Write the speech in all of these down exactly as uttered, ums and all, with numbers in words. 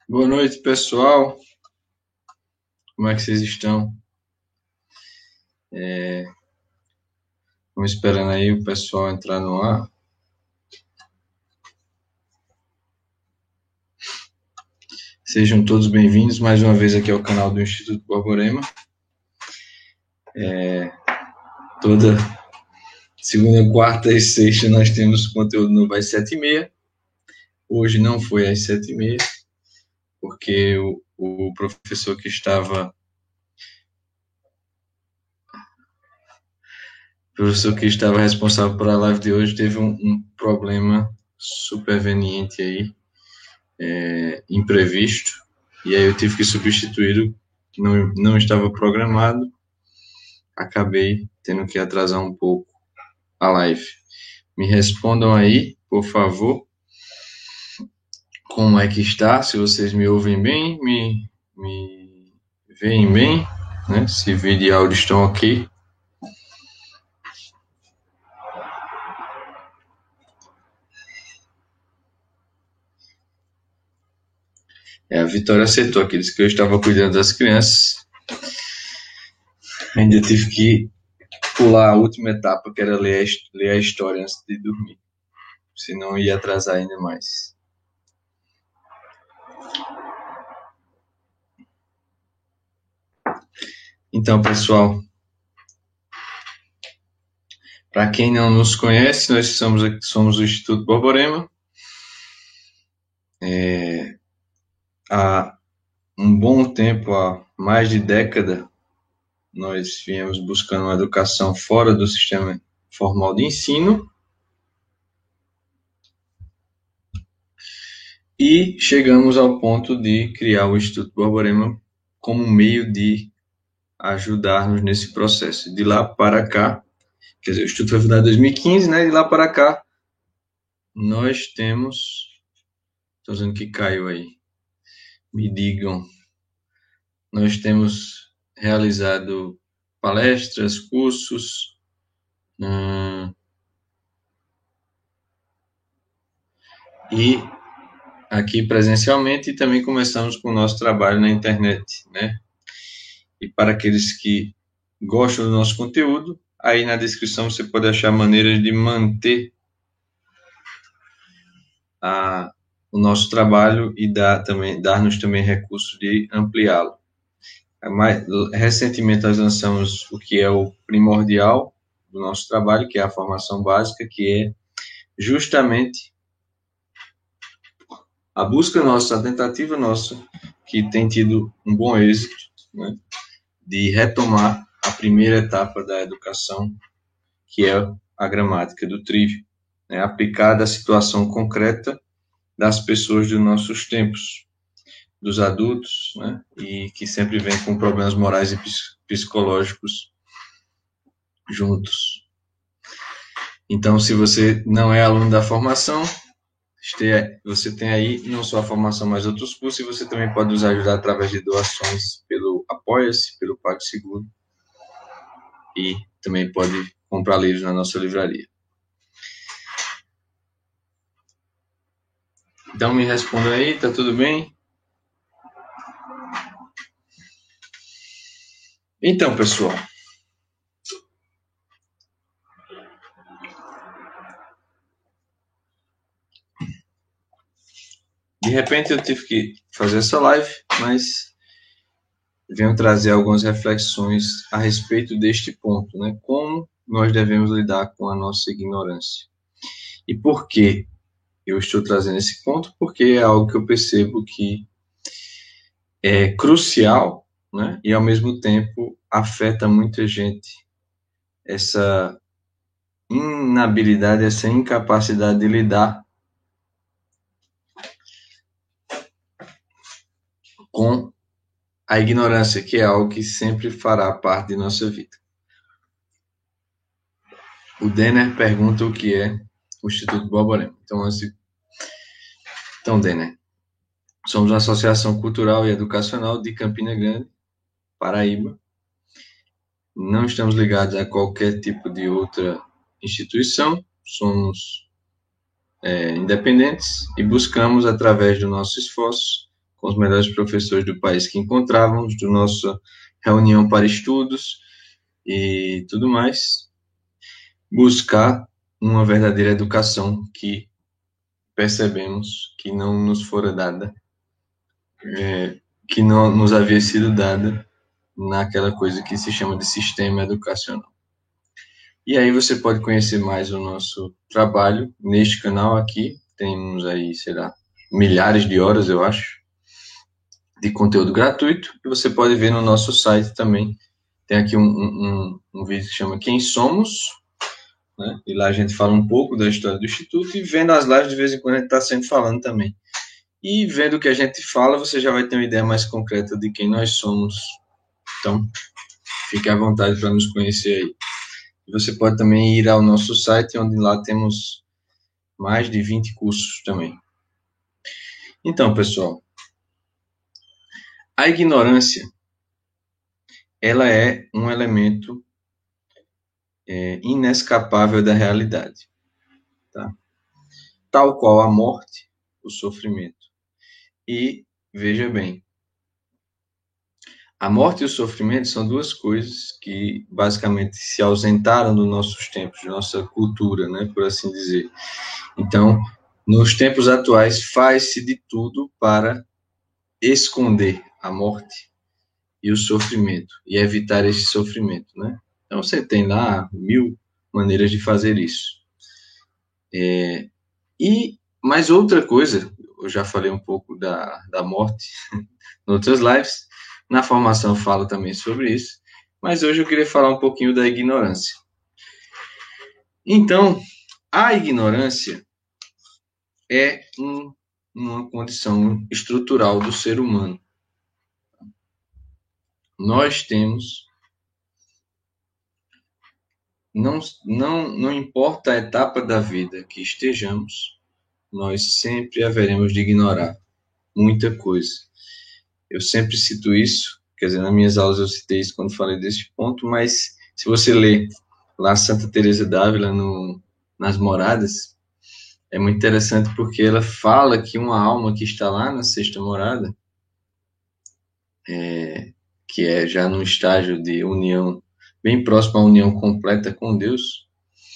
Boa noite, pessoal. Como é que vocês estão? É... Estamos esperando aí o pessoal entrar no ar. Sejam todos bem-vindos mais uma vez aqui ao canal do Instituto Borborema. É... Toda segunda, quarta e sexta nós temos conteúdo novo às sete e meia. Hoje não foi às sete e meia, porque o, o professor que estava o professor que estava responsável por a live de hoje teve um, um problema superveniente aí, é, imprevisto, e aí eu tive que substituí-lo, não, não estava programado, acabei tendo que atrasar um pouco a live. Me respondam aí, por favor, como é que está, se vocês me ouvem bem, me, me veem bem, né? Se vídeo e áudio estão ok. É, a Vitória aceitou aqui, disse que eu estava cuidando das crianças. Ainda tive que pular a última etapa, que era ler a, ler a história antes de dormir. Senão ia atrasar ainda mais. Então, pessoal, para quem não nos conhece, nós somos, somos o Instituto Borborema. É, há um bom tempo, há mais de década, nós viemos buscando uma educação fora do sistema formal de ensino e chegamos ao ponto de criar o Instituto Borborema como meio de ajudar-nos nesse processo. De lá para cá, quer dizer, o Instituto foi fundado em dois mil e quinze, né? De lá para cá, nós temos... Estou dizendo que caiu aí. Me digam. Nós temos realizado palestras, cursos, hum, e aqui presencialmente, e também começamos com o nosso trabalho na internet, né? E para aqueles que gostam do nosso conteúdo, aí na descrição você pode achar maneiras de manter a, o nosso trabalho e dar também, dar-nos também recursos de ampliá-lo. Mais, recentemente nós lançamos o que é o primordial do nosso trabalho, que é a formação básica, que é justamente a busca nossa, a tentativa nossa, que tem tido um bom êxito, né, de retomar a primeira etapa da educação, que é a gramática do trívio, né, aplicada à situação concreta das pessoas dos nossos tempos, dos adultos, né, e que sempre vem com problemas morais e psicológicos juntos. Então, se você não é aluno da formação, você tem aí não só a formação, mas outros cursos, e você também pode nos ajudar através de doações pelo Apoia-se, pelo PagSeguro, e também pode comprar livros na nossa livraria. Então, me responda aí, tá tudo bem? Então, pessoal, de repente eu tive que fazer essa live, mas venho trazer algumas reflexões a respeito deste ponto, né? Como nós devemos lidar com a nossa ignorância. E por que eu estou trazendo esse ponto? Porque é algo que eu percebo que é crucial, né? E ao mesmo tempo afeta muita gente. Essa inabilidade, essa incapacidade de lidar com a ignorância, que é algo que sempre fará parte de nossa vida. O Denner pergunta o que é o Instituto Borborema. Então, antes de... então, Denner, somos uma associação cultural e educacional de Campina Grande, Paraíba. Não estamos ligados a qualquer tipo de outra instituição, somos é, independentes e buscamos, através do nosso esforço, com os melhores professores do país que encontrávamos, do nossa reunião para estudos e tudo mais, buscar uma verdadeira educação que percebemos que não nos fora dada, é, que não nos havia sido dada naquela coisa que se chama de sistema educacional. E aí você pode conhecer mais o nosso trabalho neste canal aqui. Temos aí, sei lá, milhares de horas, eu acho, de conteúdo gratuito. E você pode ver no nosso site também. Tem aqui um, um, um vídeo que chama Quem Somos, né? E lá a gente fala um pouco da história do Instituto. E vendo as lives, de vez em quando a gente está sempre falando também. E vendo o que a gente fala, você já vai ter uma ideia mais concreta de quem nós somos. Então, fique à vontade para nos conhecer aí. Você pode também ir ao nosso site, onde lá temos mais de vinte cursos também. Então, pessoal, a ignorância, ela é um elemento é, inescapável da realidade, tá? Tal qual a morte, o sofrimento. E, veja bem, a morte e o sofrimento são duas coisas que basicamente se ausentaram dos nossos tempos, da nossa cultura, né, por assim dizer. Então, nos tempos atuais, faz-se de tudo para esconder a morte e o sofrimento, e evitar esse sofrimento, né? Então, você tem lá mil maneiras de fazer isso. É, e, mais outra coisa, eu já falei um pouco da, da morte em outras lives, na formação eu falo também sobre isso, mas hoje eu queria falar um pouquinho da ignorância. Então, a ignorância é um, uma condição estrutural do ser humano. Nós temos, não, não, não importa a etapa da vida que estejamos, nós sempre haveremos de ignorar muita coisa. Eu sempre cito isso, quer dizer, nas minhas aulas eu citei isso quando falei desse ponto, mas se você ler lá Santa Teresa d'Ávila no, nas Moradas, é muito interessante porque ela fala que uma alma que está lá na sexta morada, é, que é já num estágio de união, bem próximo à união completa com Deus,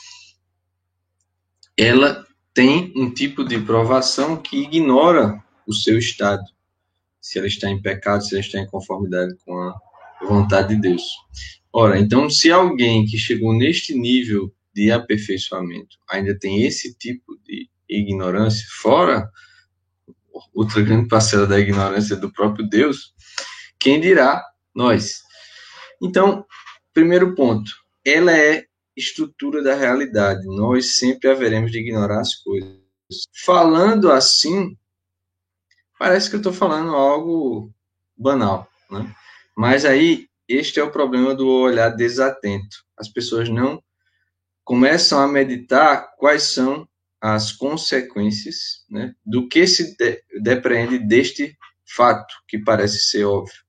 ela tem um tipo de provação que ignora o seu estado, se ela está em pecado, se ela está em conformidade com a vontade de Deus. Ora, então, se alguém que chegou neste nível de aperfeiçoamento ainda tem esse tipo de ignorância, fora outra grande parcela da ignorância do próprio Deus, quem dirá nós? Então, primeiro ponto, ela é estrutura da realidade. Nós sempre haveremos de ignorar as coisas. Falando assim, parece que eu estou falando algo banal, né? Mas aí, este é o problema do olhar desatento. As pessoas não começam a meditar quais são as consequências, né, do que se de, depreende deste fato, que parece ser óbvio.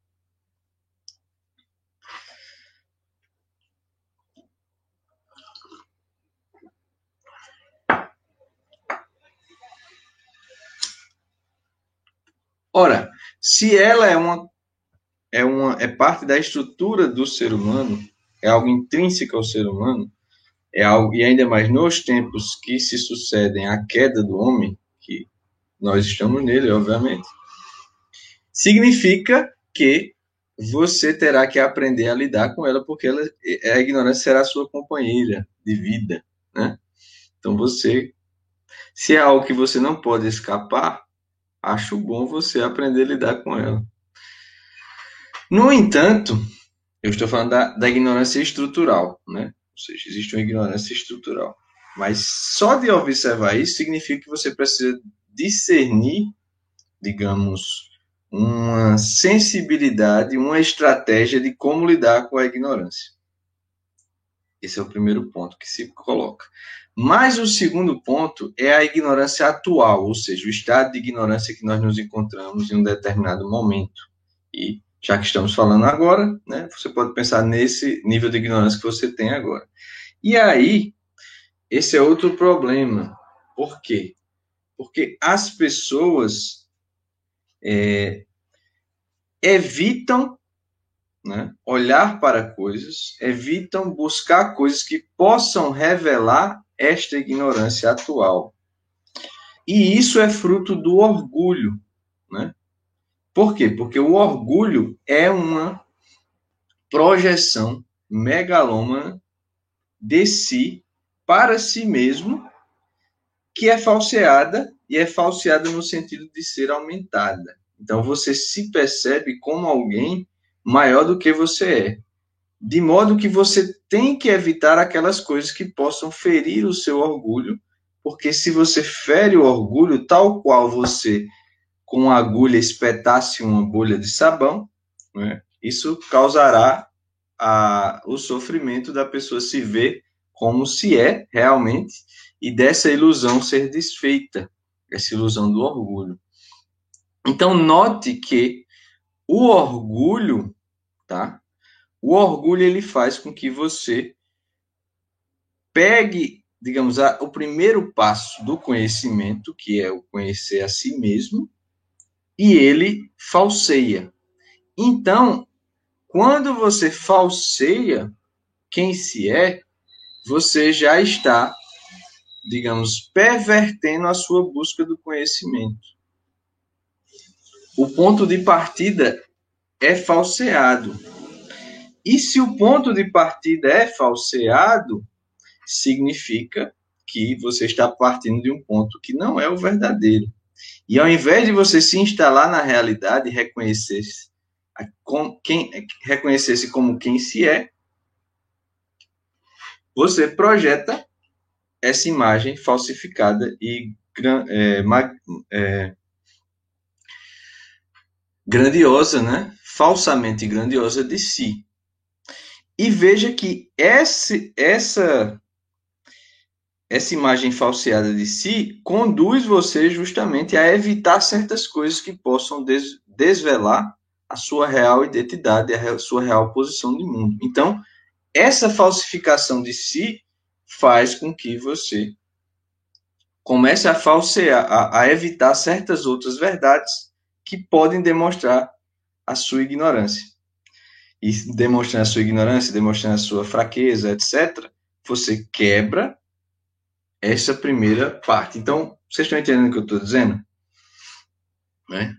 Ora, se ela é uma, é uma é parte da estrutura do ser humano, é algo intrínseco ao ser humano, é algo, e ainda mais nos tempos que se sucedem à queda do homem, que nós estamos nele, obviamente, significa que você terá que aprender a lidar com ela, porque ela, a ignorância será a sua companheira de vida, né? Então você, se é algo que você não pode escapar, acho bom você aprender a lidar com ela. No entanto, eu estou falando da, da ignorância estrutural, né? Ou seja, existe uma ignorância estrutural. Mas só de observar isso significa que você precisa discernir, digamos, uma sensibilidade, uma estratégia de como lidar com a ignorância. Esse é o primeiro ponto que se coloca. Mas o segundo ponto é a ignorância atual, ou seja, o estado de ignorância que nós nos encontramos em um determinado momento. E já que estamos falando agora, né, você pode pensar nesse nível de ignorância que você tem agora. E aí, esse é outro problema. Por quê? Porque as pessoas é, evitam, né, olhar para coisas, evitam buscar coisas que possam revelar esta ignorância atual. E isso é fruto do orgulho, né? Por quê? Porque o orgulho é uma projeção megalômana de si para si mesmo, que é falseada, e é falseada no sentido de ser aumentada. Então, você se percebe como alguém maior do que você é. De modo que você tem que evitar aquelas coisas que possam ferir o seu orgulho, porque se você fere o orgulho, tal qual você, com uma agulha, espetasse uma bolha de sabão, né, isso causará a, o sofrimento da pessoa se ver como se é realmente, e dessa ilusão ser desfeita, essa ilusão do orgulho. Então, note que o orgulho, tá? O orgulho, ele faz com que você pegue, digamos, a, o primeiro passo do conhecimento, que é o conhecer a si mesmo, e ele falseia. Então, quando você falseia quem se é, você já está, digamos, pervertendo a sua busca do conhecimento. O ponto de partida é falseado. E se o ponto de partida é falseado, significa que você está partindo de um ponto que não é o verdadeiro. E ao invés de você se instalar na realidade e reconhecer-se quem, reconhecer-se como quem se é, você projeta essa imagem falsificada e é, é, grandiosa, né? Falsamente grandiosa de si. E veja que esse, essa, essa imagem falseada de si conduz você justamente a evitar certas coisas que possam des, desvelar a sua real identidade, a sua real posição de mundo. Então, essa falsificação de si faz com que você comece a falsear, a, a evitar certas outras verdades que podem demonstrar a sua ignorância. E demonstrando a sua ignorância, demonstrando a sua fraqueza, etcétera, você quebra essa primeira parte. Então, vocês estão entendendo o que eu estou dizendo? Né?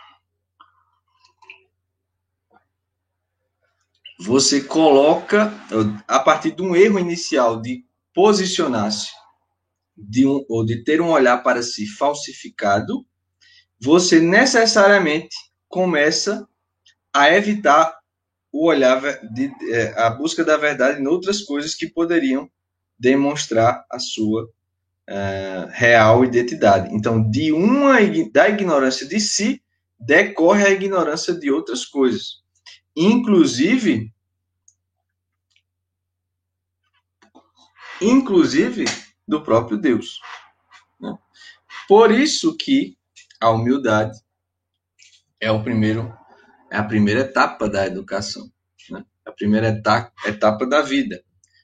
Você coloca, a partir de um erro inicial de posicionar-se, de um, ou de ter um olhar para si falsificado, você necessariamente começa a evitar o olhar, de, é, a busca da verdade em outras coisas que poderiam demonstrar a sua é, real identidade. Então, de uma, da ignorância de si, decorre a ignorância de outras coisas. Inclusive, inclusive do próprio Deus. Né? Por isso que a humildade é o primeiro, é a primeira etapa da educação, né? A primeira etapa, etapa da vida.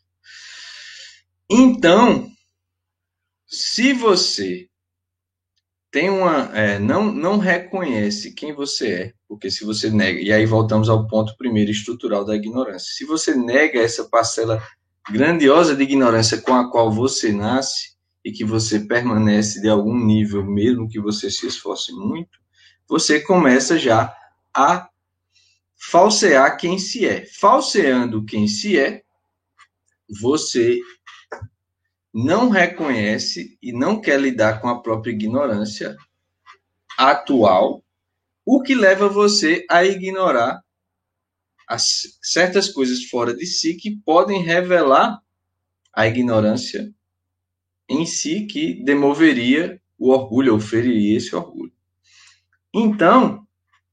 Então, se você tem uma, é, não, não reconhece quem você é, porque se você nega, e aí voltamos ao ponto primeiro estrutural da ignorância, se você nega essa parcela grandiosa de ignorância com a qual você nasce e que você permanece de algum nível, mesmo que você se esforce muito, você começa já a falsear quem se é. Falseando quem se é, você não reconhece e não quer lidar com a própria ignorância atual, o que leva você a ignorar as, certas coisas fora de si que podem revelar a ignorância em si, que demoveria o orgulho, ou feriria esse orgulho. Então,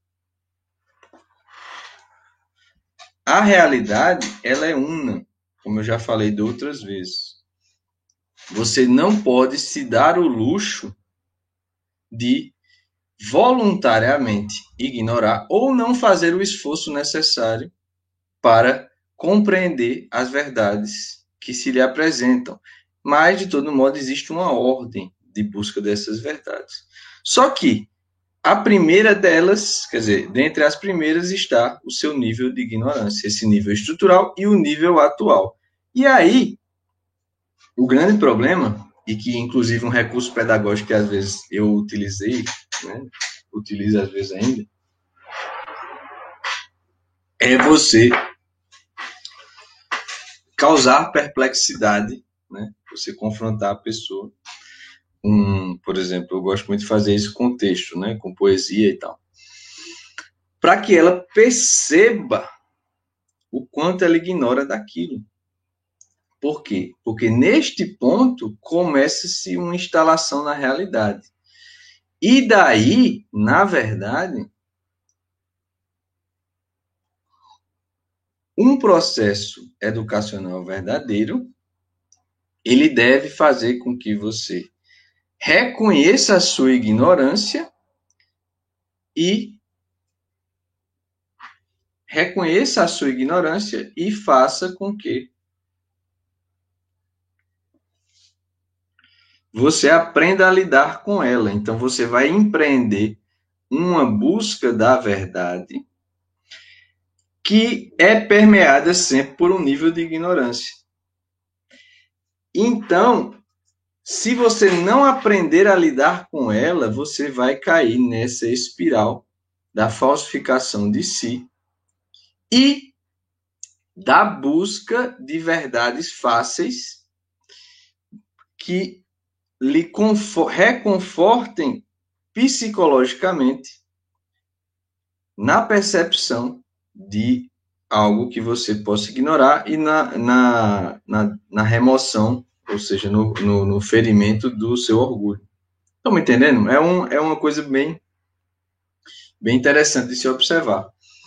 a realidade, ela é una, como eu já falei de outras vezes. Você não pode se dar o luxo de voluntariamente ignorar ou não fazer o esforço necessário para compreender as verdades que se lhe apresentam. Mas, de todo modo, existe uma ordem de busca dessas verdades. Só que A primeira delas, quer dizer, dentre as primeiras está o seu nível de ignorância, esse nível estrutural e o nível atual. E aí, o grande problema, e que inclusive um recurso pedagógico que às vezes eu utilizei, né, utilizo às vezes ainda, é você causar perplexidade, né, você confrontar a pessoa. Um, por exemplo, eu gosto muito de fazer isso com texto, né, com poesia e tal, para que ela perceba o quanto ela ignora daquilo. Por quê? Porque neste ponto começa-se uma instalação na realidade. E daí, na verdade, um processo educacional verdadeiro, ele deve fazer com que você reconheça a sua ignorância e reconheça a sua ignorância e faça com que você aprenda a lidar com ela. Então, você vai empreender uma busca da verdade que é permeada sempre por um nível de ignorância. Então, se você não aprender a lidar com ela, você vai cair nessa espiral da falsificação de si e da busca de verdades fáceis que lhe reconfortem psicologicamente na percepção de algo que você possa ignorar e na, na, na, na remoção, ou seja, no, no, no ferimento do seu orgulho. Estão me entendendo? É, um, é uma coisa bem, bem interessante de se observar.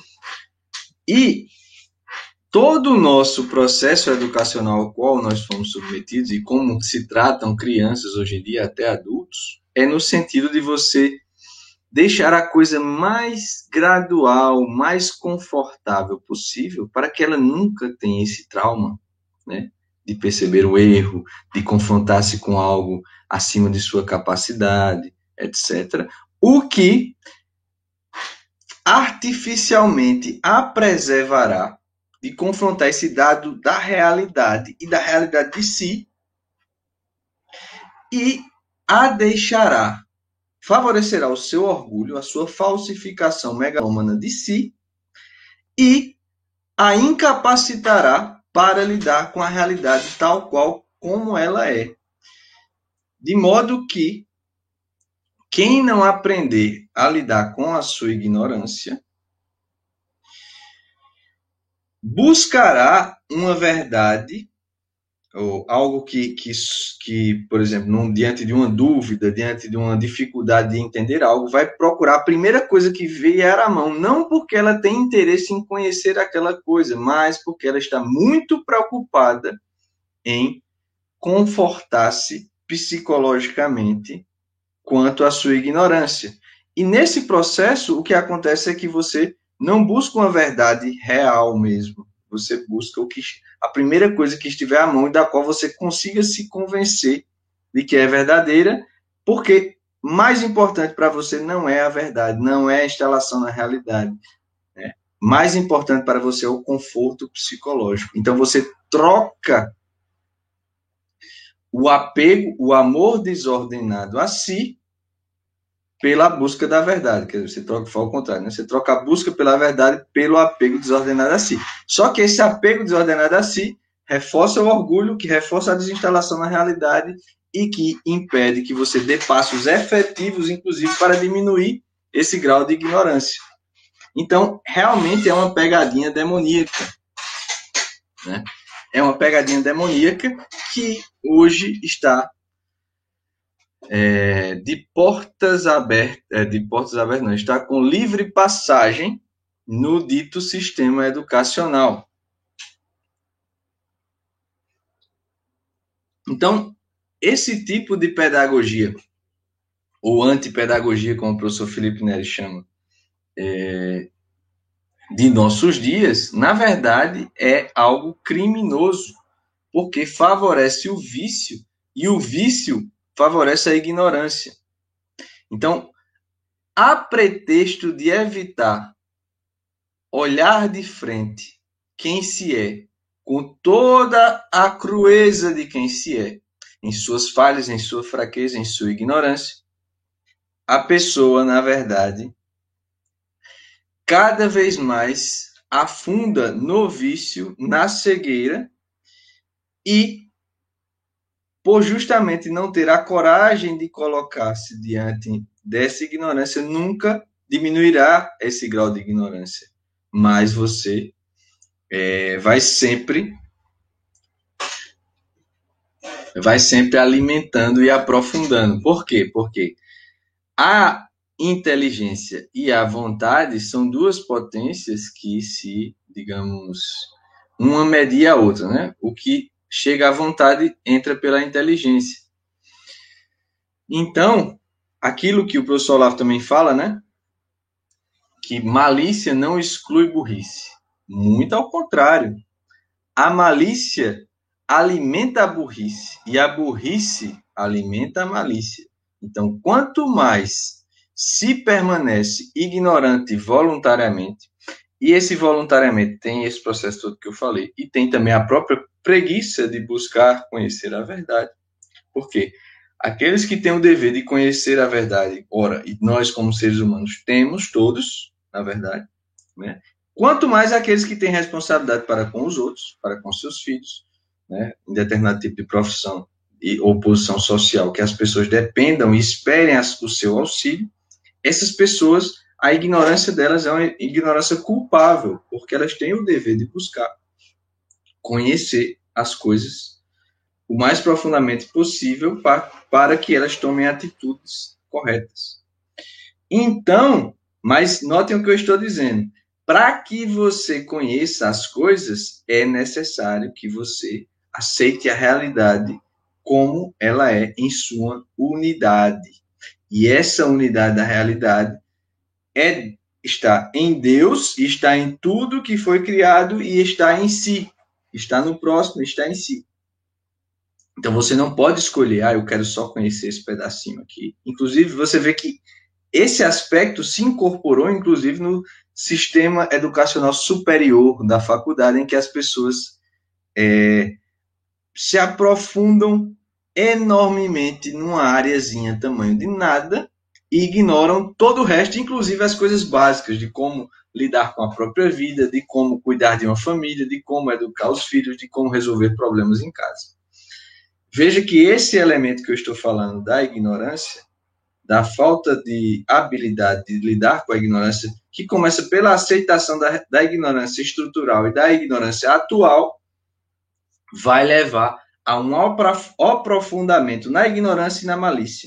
E todo o nosso processo educacional ao qual nós fomos submetidos e como se tratam crianças hoje em dia, até adultos, é no sentido de você deixar a coisa mais gradual, mais confortável possível, para que ela nunca tenha esse trauma, né, de perceber o erro, de confrontar-se com algo acima de sua capacidade, etcétera. O que artificialmente a preservará de confrontar esse dado da realidade e da realidade de si e a deixará, favorecerá o seu orgulho, a sua falsificação megalômana de si e a incapacitará para lidar com a realidade tal qual como ela é. De modo que quem não aprender a lidar com a sua ignorância buscará uma verdade ou algo que, que, que por exemplo, num, diante de uma dúvida, diante de uma dificuldade de entender algo, vai procurar a primeira coisa que vier à mão, não porque ela tem interesse em conhecer aquela coisa, mas porque ela está muito preocupada em confortar-se psicologicamente quanto à sua ignorância. E nesse processo, o que acontece é que você não busca uma verdade real mesmo, você busca o que a primeira coisa que estiver à mão e da qual você consiga se convencer de que é verdadeira, porque mais importante para você não é a verdade, não é a instalação na realidade. Né? Mais importante para você é o conforto psicológico. Então você troca o apego, o amor desordenado a si pela busca da verdade, quer dizer, você troca, fala o contrário, né? Você troca a busca pela verdade pelo apego desordenado a si. Só que esse apego desordenado a si reforça o orgulho, que reforça a desinstalação na realidade e que impede que você dê passos efetivos, inclusive, para diminuir esse grau de ignorância. Então, realmente é uma pegadinha demoníaca, né? É uma pegadinha demoníaca que hoje está É, de portas abertas, é, de portas abertas não, está com livre passagem no dito sistema educacional. Então, esse tipo de pedagogia, ou antipedagogia, como o professor Felipe Neri chama, é, de nossos dias, na verdade, é algo criminoso, porque favorece o vício, e o vício favorece a ignorância. Então, a pretexto de evitar olhar de frente quem se é, com toda a crueza de quem se é, em suas falhas, em sua fraqueza, em sua ignorância, a pessoa, na verdade, cada vez mais afunda no vício, na cegueira, e, por justamente não ter a coragem de colocar-se diante dessa ignorância, nunca diminuirá esse grau de ignorância. Mas você é, vai sempre vai sempre alimentando e aprofundando. Por quê? Porque a inteligência e a vontade são duas potências que se, digamos, uma media a outra, né? O que chega à vontade entra pela inteligência. Então, aquilo que o professor Olavo também fala, né? Que malícia não exclui burrice. Muito ao contrário. A malícia alimenta a burrice e a burrice alimenta a malícia. Então, quanto mais se permanece ignorante voluntariamente, e esse voluntariamente tem esse processo todo que eu falei, e tem também a própria preguiça de buscar conhecer a verdade. Por quê? Aqueles que têm o dever de conhecer a verdade, ora, e nós como seres humanos temos todos, na verdade, né? Quanto mais aqueles que têm responsabilidade para com os outros, para com seus filhos, né? Em determinado tipo de profissão e ou posição social, que as pessoas dependam e esperem as, o seu auxílio, essas pessoas, a ignorância delas é uma ignorância culpável, porque elas têm o dever de buscar conhecer as coisas o mais profundamente possível para, para que elas tomem atitudes corretas. Então, mas notem o que eu estou dizendo. Para que você conheça as coisas, é necessário que você aceite a realidade como ela é em sua unidade. E essa unidade da realidade é, está em Deus, está em tudo que foi criado e está em si. Está no próximo, está em si. Então, você não pode escolher, ah, eu quero só conhecer esse pedacinho aqui. Inclusive, você vê que esse aspecto se incorporou, inclusive, no sistema educacional superior da faculdade, em que as pessoas é, se aprofundam enormemente numa areazinha tamanho de nada e ignoram todo o resto, inclusive as coisas básicas de como lidar com a própria vida, de como cuidar de uma família, de como educar os filhos, de como resolver problemas em casa. Veja que esse elemento que eu estou falando da ignorância, da falta de habilidade de lidar com a ignorância, que começa pela aceitação da, da ignorância estrutural e da ignorância atual, vai levar a um aprofundamento na ignorância e na malícia,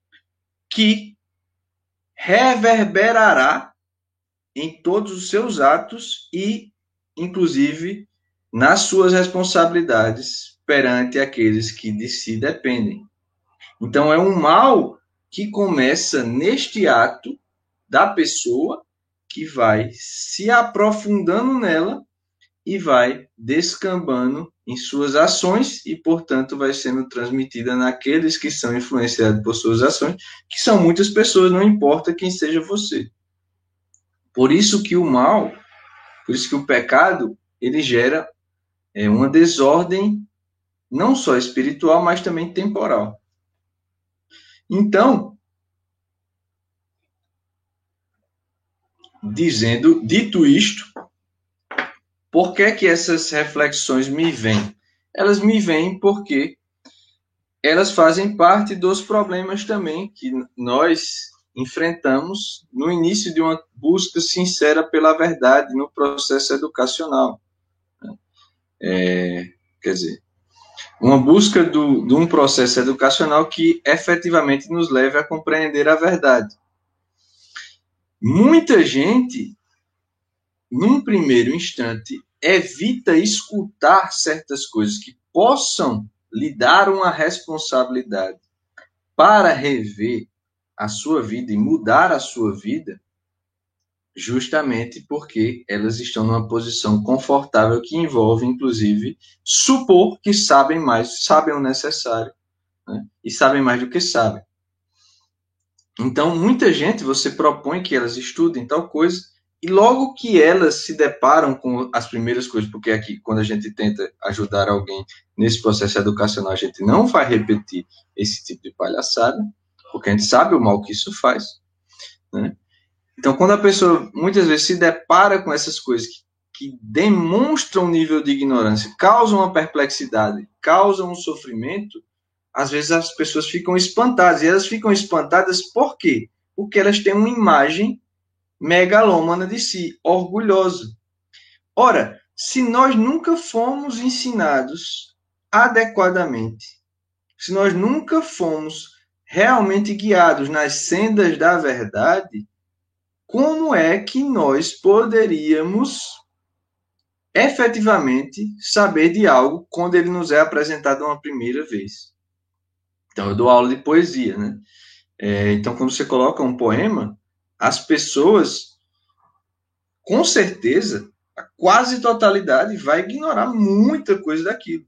que reverberará em todos os seus atos e, inclusive, nas suas responsabilidades perante aqueles que de si dependem. Então, é um mal que começa neste ato da pessoa, que vai se aprofundando nela e vai descambando em suas ações e, portanto, vai sendo transmitida naqueles que são influenciados por suas ações, que são muitas pessoas, não importa quem seja você. Por isso que o mal, por isso que o pecado, ele gera é, uma desordem não só espiritual, mas também temporal. Então, dizendo, dito isto, por que que essas reflexões me vêm? Elas me vêm porque elas fazem parte dos problemas também que nós enfrentamos no início de uma busca sincera pela verdade no processo educacional. É, quer dizer, uma busca do, de um processo educacional que efetivamente nos leve a compreender a verdade. Muita gente, num primeiro instante, evita escutar certas coisas que possam lhe dar uma responsabilidade para rever a sua vida e mudar a sua vida, justamente porque elas estão numa posição confortável que envolve, inclusive, supor que sabem mais, sabem o necessário, né? E sabem mais do que sabem. Então, muita gente, você propõe que elas estudem tal coisa, e logo que elas se deparam com as primeiras coisas, porque aqui, quando a gente tenta ajudar alguém nesse processo educacional, a gente não vai repetir esse tipo de palhaçada, porque a gente sabe o mal que isso faz, né? Então, quando a pessoa muitas vezes se depara com essas coisas que, que demonstram um nível de ignorância, causam uma perplexidade, causam um sofrimento, às vezes as pessoas ficam espantadas. E elas ficam espantadas por quê? Porque elas têm uma imagem megalômana de si, orgulhosa. Ora, se nós nunca fomos ensinados adequadamente, se nós nunca fomos realmente guiados nas sendas da verdade, como é que nós poderíamos efetivamente saber de algo quando ele nos é apresentado uma primeira vez? Então, eu dou aula de poesia, né? É, então, quando você coloca um poema, as pessoas, com certeza, a quase totalidade vai ignorar muita coisa daquilo.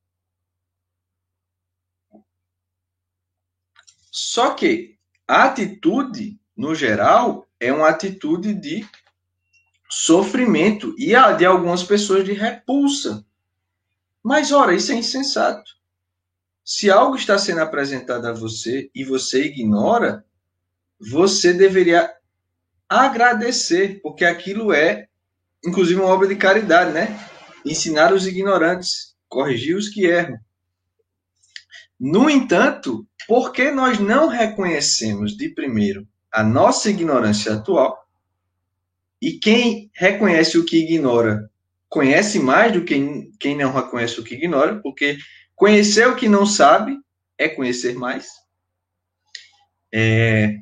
Só que a atitude, no geral, é uma atitude de sofrimento e a de algumas pessoas de repulsa. Mas, ora, isso é insensato. Se algo está sendo apresentado a você e você ignora, você deveria agradecer, porque aquilo é, inclusive, uma obra de caridade, né? Ensinar os ignorantes, corrigir os que erram. No entanto, por que nós não reconhecemos de primeiro a nossa ignorância atual? E quem reconhece o que ignora conhece mais do que quem não reconhece o que ignora, porque conhecer o que não sabe é conhecer mais. É...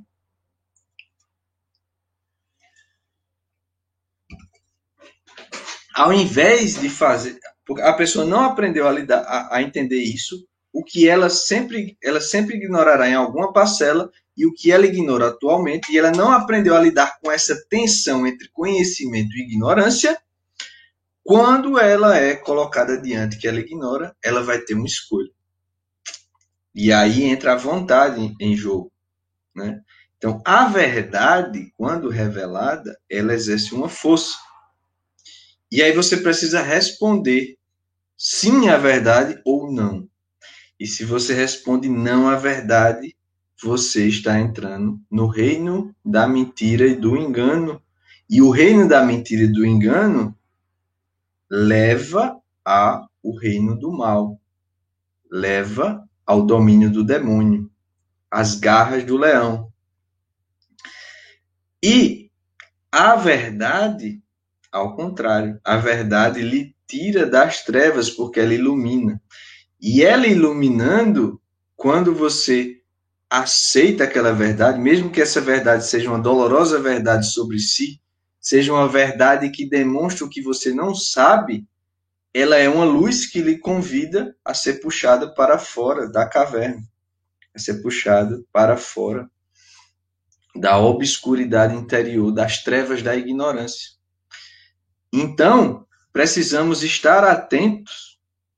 Ao invés de fazer... A pessoa não aprendeu a, lidar, a, a entender isso, o que ela sempre, ela sempre ignorará em alguma parcela, e o que ela ignora atualmente, e ela não aprendeu a lidar com essa tensão entre conhecimento e ignorância. Quando ela é colocada diante que ela ignora, ela vai ter uma escolha. E aí entra a vontade em jogo, né? Então, a verdade, quando revelada, ela exerce uma força. E aí você precisa responder sim à verdade ou não. E se você responde não à verdade, você está entrando no reino da mentira e do engano. E o reino da mentira e do engano leva ao reino do mal, leva ao domínio do demônio, às garras do leão. E a verdade, ao contrário, a verdade lhe tira das trevas porque ela ilumina. E ela iluminando, quando você aceita aquela verdade, mesmo que essa verdade seja uma dolorosa verdade sobre si, seja uma verdade que demonstra o que você não sabe, ela é uma luz que lhe convida a ser puxada para fora da caverna, a ser puxada para fora da obscuridade interior, das trevas da ignorância. Então, precisamos estar atentos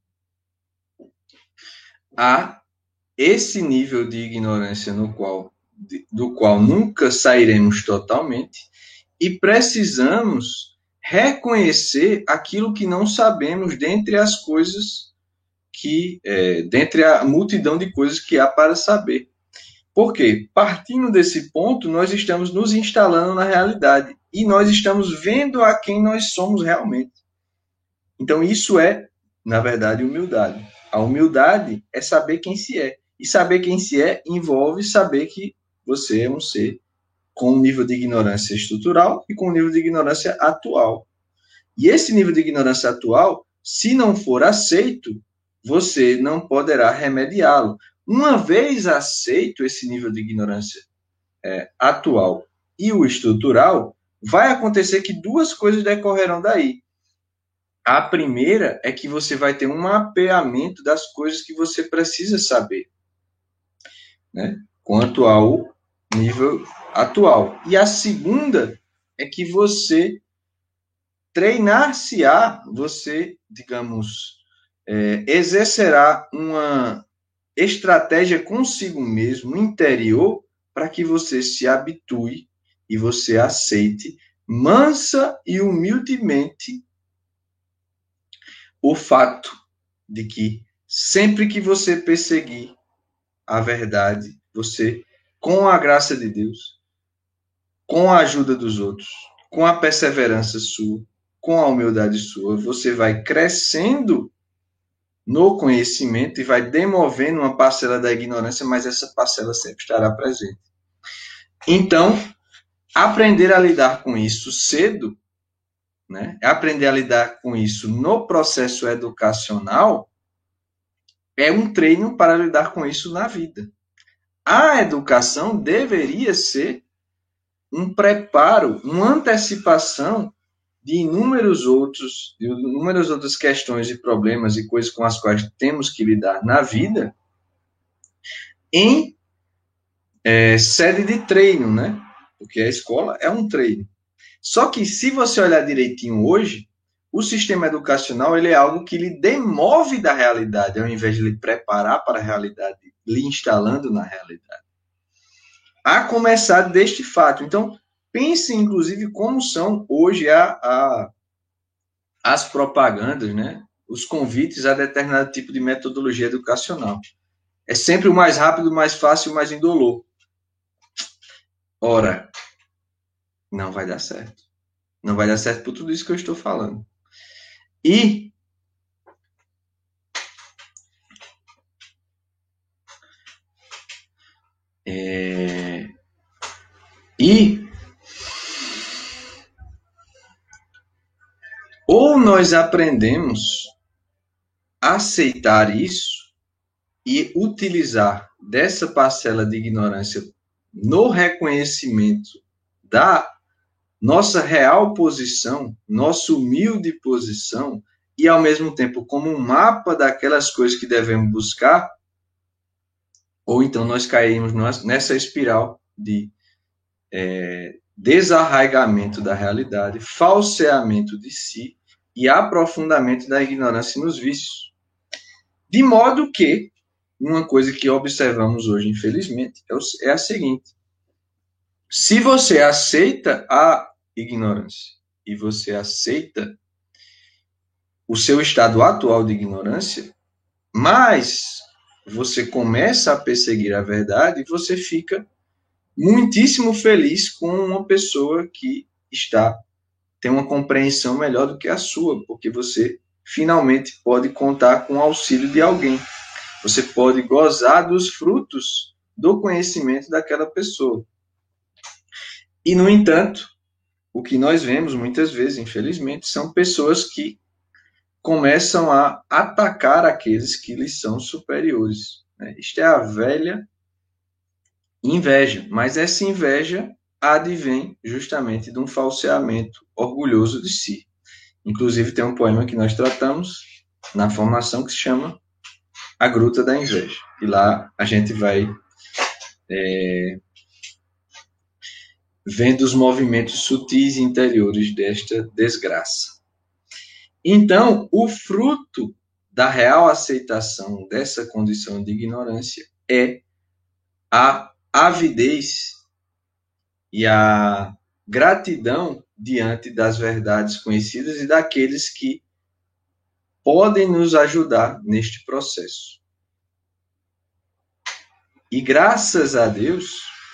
a esse nível de ignorância no qual, do qual nunca sairemos totalmente, e precisamos reconhecer aquilo que não sabemos dentre as coisas que, é, dentre a multidão de coisas que há para saber. Por quê? Partindo desse ponto, nós estamos nos instalando na realidade e nós estamos vendo a quem nós somos realmente. Então, isso é, na verdade, humildade. A humildade é saber quem se é. E saber quem se é envolve saber que você é um ser com um nível de ignorância estrutural e com um nível de ignorância atual. E esse nível de ignorância atual, se não for aceito, você não poderá remediá-lo. Uma vez aceito esse nível de ignorância é, atual e o estrutural, vai acontecer que duas coisas decorrerão daí. A primeira é que você vai ter um mapeamento das coisas que você precisa saber, né, quanto ao nível atual. E a segunda é que você treinar-se-á, você, digamos, é, exercerá uma estratégia consigo mesmo, interior, para que você se habitue e você aceite mansa e humildemente o fato de que sempre que você perseguir a verdade, você, com a graça de Deus, com a ajuda dos outros, com a perseverança sua, com a humildade sua, você vai crescendo no conhecimento e vai demovendo uma parcela da ignorância, mas essa parcela sempre estará presente. Então, aprender a lidar com isso cedo, né? Aprender a lidar com isso no processo educacional é um treino para lidar com isso na vida. A educação deveria ser um preparo, uma antecipação de inúmeros outros, de inúmeras outras questões e problemas e coisas com as quais temos que lidar na vida em é, sede de treino, né? Porque a escola é um treino. Só que se você olhar direitinho hoje, o sistema educacional ele é algo que lhe demove da realidade, ao invés de lhe preparar para a realidade, lhe instalando na realidade. A começar deste fato. Então, pense, inclusive, como são hoje a, a, as propagandas, né? Os convites a determinado tipo de metodologia educacional. É sempre o mais rápido, o mais fácil, o mais indolor. Ora, não vai dar certo. Não vai dar certo por tudo isso que eu estou falando. E é, e ou nós aprendemos a aceitar isso e utilizar dessa parcela de ignorância no reconhecimento da nossa real posição, nossa humilde posição, e ao mesmo tempo como um mapa daquelas coisas que devemos buscar, ou então nós caímos nessa espiral de é, desarraigamento da realidade, falseamento de si e aprofundamento da ignorância nos vícios. De modo que, uma coisa que observamos hoje, infelizmente, é a seguinte: se você aceita a ignorância e você aceita o seu estado atual de ignorância, mas você começa a perseguir a verdade e você fica muitíssimo feliz com uma pessoa que está tem uma compreensão melhor do que a sua, porque você finalmente pode contar com o auxílio de alguém. Você pode gozar dos frutos do conhecimento daquela pessoa. E, no entanto, o que nós vemos muitas vezes, infelizmente, são pessoas que começam a atacar aqueles que lhes são superiores. Isto é a velha inveja, mas essa inveja advém justamente de um falseamento orgulhoso de si. Inclusive, tem um poema que nós tratamos na formação que se chama A Gruta da Inveja. E lá a gente vai é, vendo os movimentos sutis e interiores desta desgraça. Então, o fruto da real aceitação dessa condição de ignorância é a avidez e a gratidão diante das verdades conhecidas e daqueles que podem nos ajudar neste processo. E graças a Deus,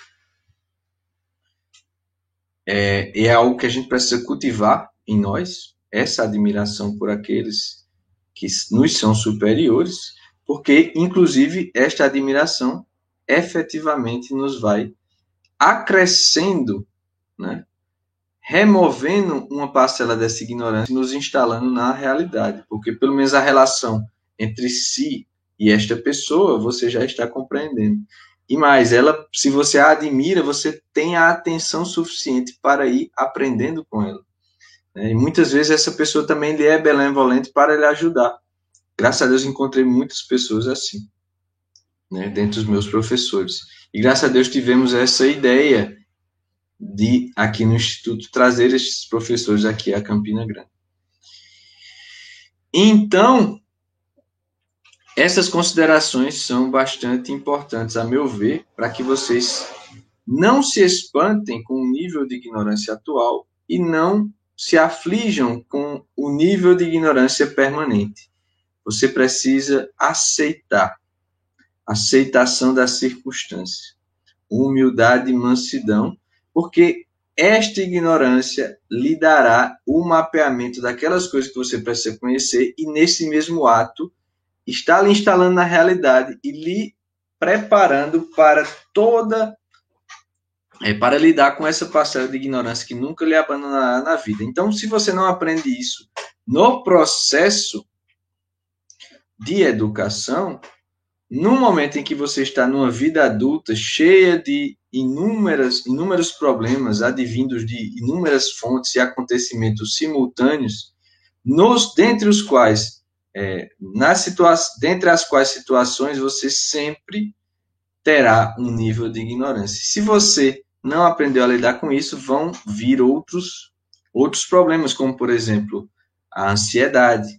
é, é algo que a gente precisa cultivar em nós, essa admiração por aqueles que nos são superiores, porque, inclusive, esta admiração efetivamente nos vai acrescendo, né? Removendo uma parcela dessa ignorância e nos instalando na realidade, porque pelo menos a relação entre si e esta pessoa você já está compreendendo. E mais, ela, se você a admira, você tem a atenção suficiente para ir aprendendo com ela. E muitas vezes essa pessoa também lhe é benevolente para lhe ajudar. Graças a Deus encontrei muitas pessoas assim, né, dentre os meus professores. E graças a Deus tivemos essa ideia de, aqui no Instituto, trazer esses professores aqui a Campina Grande. Então, essas considerações são bastante importantes, a meu ver, para que vocês Não se espantem com o nível de ignorância atual e não se aflijam com o nível de ignorância permanente. Você precisa aceitar. Aceitação da circunstância. Humildade e mansidão, porque esta ignorância lhe dará o mapeamento daquelas coisas que você precisa conhecer e, nesse mesmo ato, está lhe instalando na realidade e lhe preparando para toda... É, para lidar com essa parcela de ignorância que nunca lhe abandonará na vida. Então, se você não aprende isso no processo de educação, no momento em que você está numa vida adulta cheia de inúmeras, inúmeros problemas advindos de inúmeras fontes e acontecimentos simultâneos, nos, dentre os quais, é, na situa dentre as quais situações você sempre terá um nível de ignorância. Se você não aprendeu a lidar com isso, vão vir outros, outros problemas, como, por exemplo, a ansiedade,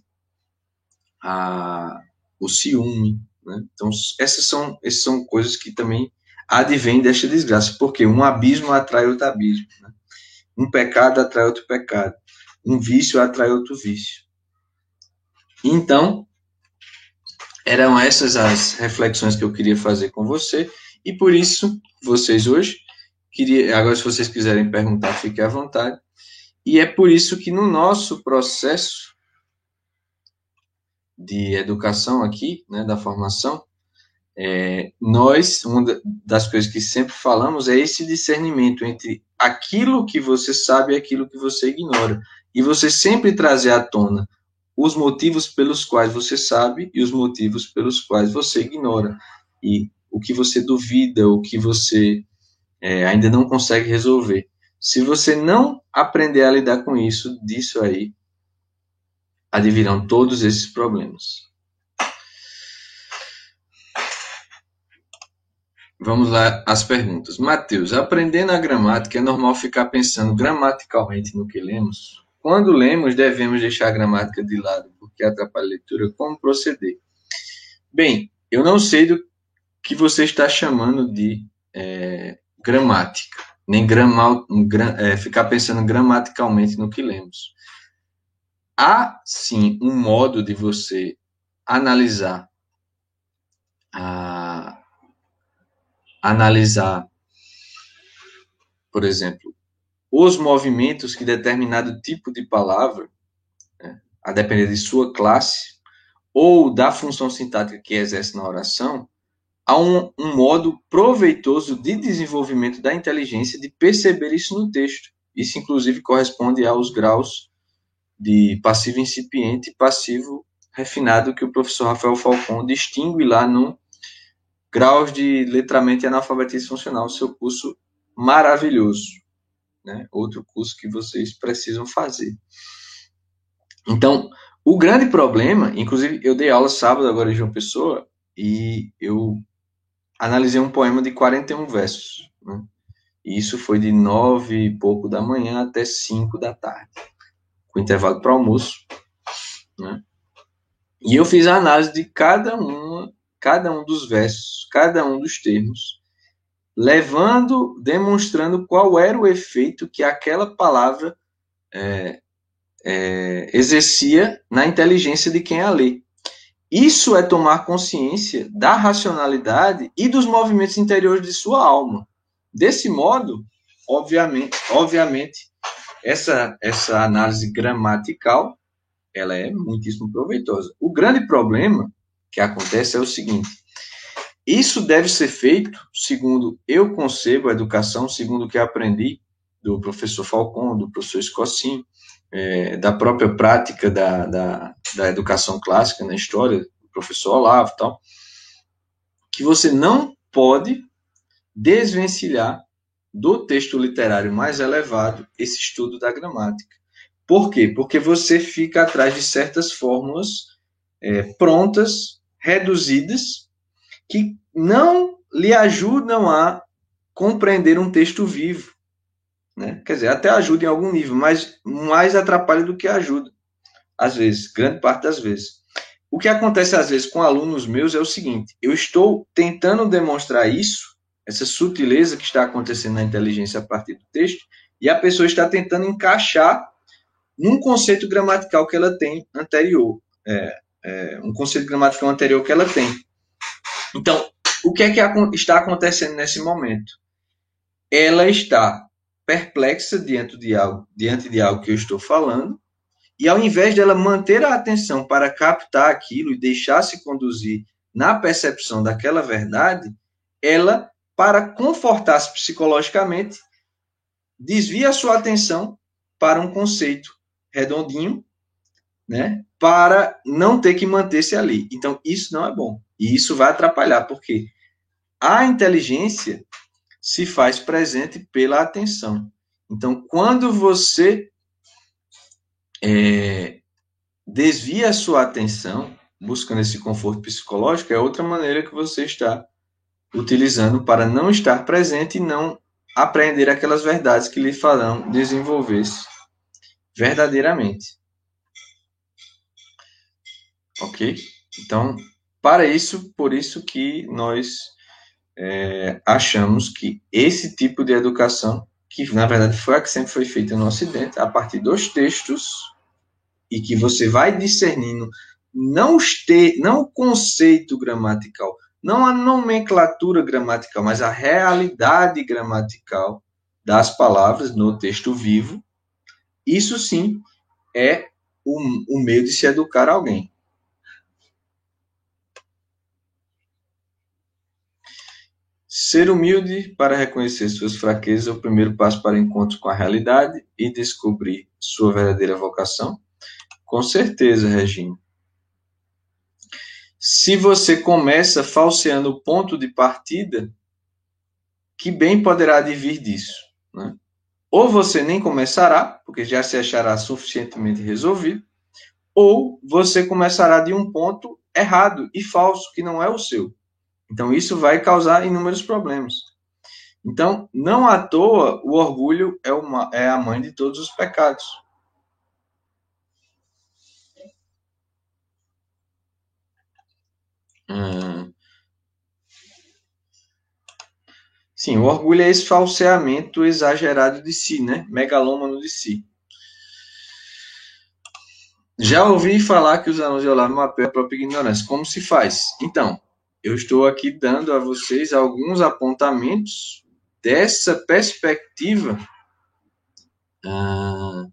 a, o ciúme, né? Então, essas são, essas são coisas que também advêm desta desgraça, porque um abismo atrai outro abismo, né? Um pecado atrai outro pecado, um vício atrai outro vício. Então, eram essas as reflexões que eu queria fazer com você, e por isso, vocês hoje, queria, agora se vocês quiserem perguntar, fiquem à vontade, e é por isso que no nosso processo de educação aqui, né, da formação, é, nós, uma das coisas que sempre falamos é esse discernimento entre aquilo que você sabe e aquilo que você ignora. E você sempre trazer à tona os motivos pelos quais você sabe e os motivos pelos quais você ignora. E o que você duvida, o que você é, ainda não consegue resolver. Se você não aprender a lidar com isso, disso aí, advirão todos esses problemas. Vamos lá as perguntas. Mateus, aprendendo a gramática, é normal ficar pensando gramaticalmente no que lemos? Quando lemos, devemos deixar a gramática de lado, porque atrapalha a leitura. Como proceder? Bem, eu não sei do que você está chamando de é, gramática, nem gramal, gra, é, ficar pensando gramaticalmente no que lemos. Há, sim, um modo de você analisar a, analisar, por exemplo, os movimentos que determinado tipo de palavra, né, a depender de sua classe, ou da função sintática que exerce na oração, há um, um modo proveitoso de desenvolvimento da inteligência de perceber isso no texto. Isso, inclusive, corresponde aos graus de passivo incipiente e passivo refinado que o professor Rafael Falcão distingue lá no Graus de Letramento e Analfabetismo Funcional, seu curso maravilhoso, né? Outro curso que vocês precisam fazer. Então, o grande problema, inclusive eu dei aula sábado agora em João Pessoa e eu analisei um poema de quarenta e um versos, né? E isso foi de nove e pouco da manhã até cinco da tarde, com intervalo para almoço, né? E eu fiz a análise de cada uma, cada um dos versos, cada um dos termos, levando, demonstrando qual era o efeito que aquela palavra é, é, exercia na inteligência de quem a lê. Isso é tomar consciência da racionalidade e dos movimentos interiores de sua alma. Desse modo, obviamente, obviamente essa, essa análise gramatical ela é muitíssimo proveitosa. O grande problema que acontece é o seguinte: isso deve ser feito, segundo eu concebo a educação, segundo o que aprendi do professor Falcão, do professor Escocim, é, da própria prática da, da, da educação clássica na história, do professor Olavo e tal, que você não pode desvencilhar do texto literário mais elevado esse estudo da gramática. Por quê? Porque você fica atrás de certas fórmulas é, prontas, reduzidas, que não lhe ajudam a compreender um texto vivo, né? Quer dizer, até ajuda em algum nível, mas mais atrapalha do que ajuda, às vezes, grande parte das vezes. O que acontece, às vezes, com alunos meus é o seguinte: eu estou tentando demonstrar isso, essa sutileza que está acontecendo na inteligência a partir do texto, e a pessoa está tentando encaixar num conceito gramatical que ela tem anterior, é, é, um conceito gramatical anterior que ela tem. Então, o que é que está acontecendo nesse momento? Ela está perplexa diante de algo, diante de algo que eu estou falando, e ao invés dela manter a atenção para captar aquilo e deixar-se conduzir na percepção daquela verdade, ela, para confortar-se psicologicamente, desvia a sua atenção para um conceito redondinho, né, para não ter que manter-se ali. Então, isso não é bom. E isso vai atrapalhar, porque a inteligência se faz presente pela atenção. Então, quando você é, desvia a sua atenção, buscando esse conforto psicológico, é outra maneira que você está utilizando para não estar presente e não aprender aquelas verdades que lhe farão desenvolver-se verdadeiramente. Ok? Então, para isso, por isso que nós é, achamos que esse tipo de educação, que na verdade foi a que sempre foi feita no Ocidente, a partir dos textos, e que você vai discernindo não, te, não o conceito gramatical, não a nomenclatura gramatical, mas a realidade gramatical das palavras no texto vivo, isso sim é o, o meio de se educar alguém. Ser humilde para reconhecer suas fraquezas é o primeiro passo para o encontro com a realidade e descobrir sua verdadeira vocação? Com certeza, Regina. Se você começa falseando o ponto de partida, que bem poderá advir disso, né? Ou você nem começará, porque já se achará suficientemente resolvido, ou você começará de um ponto errado e falso, que não é o seu. Então, isso vai causar inúmeros problemas. Então, não à toa, o orgulho é, uma, é a mãe de todos os pecados. Hum. Sim, o orgulho é esse falseamento exagerado de si, né? Megalômano de si. Já ouvi falar que os alunos de Olavo mapeiam a própria ignorância. Como se faz? Então, eu estou aqui dando a vocês alguns apontamentos dessa perspectiva. Ah,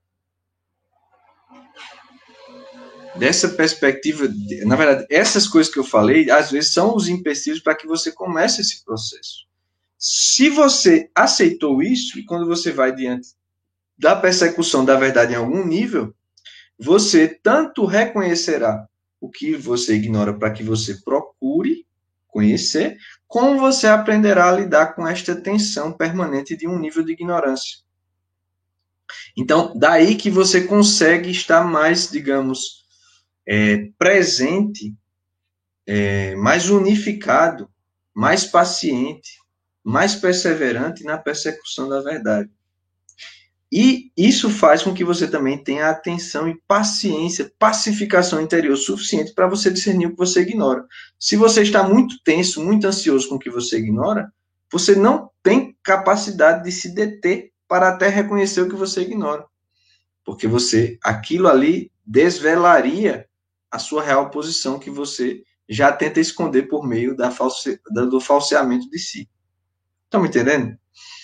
dessa perspectiva, na verdade, essas coisas que eu falei, às vezes são os empecilhos para que você comece esse processo. Se você aceitou isso, e quando você vai diante da persecução da verdade em algum nível, você tanto reconhecerá o que você ignora para que você procure conhecer, como você aprenderá a lidar com esta tensão permanente de um nível de ignorância. Então, daí que você consegue estar mais, digamos, é, presente, é, mais unificado, mais paciente, mais perseverante na persecução da verdade. E isso faz com que você também tenha atenção e paciência, pacificação interior suficiente para você discernir o que você ignora. Se você está muito tenso, muito ansioso com o que você ignora, você não tem capacidade de se deter para até reconhecer o que você ignora. Porque você, aquilo ali desvelaria a sua real posição que você já tenta esconder por meio da false, do falseamento de si. Estão me entendendo?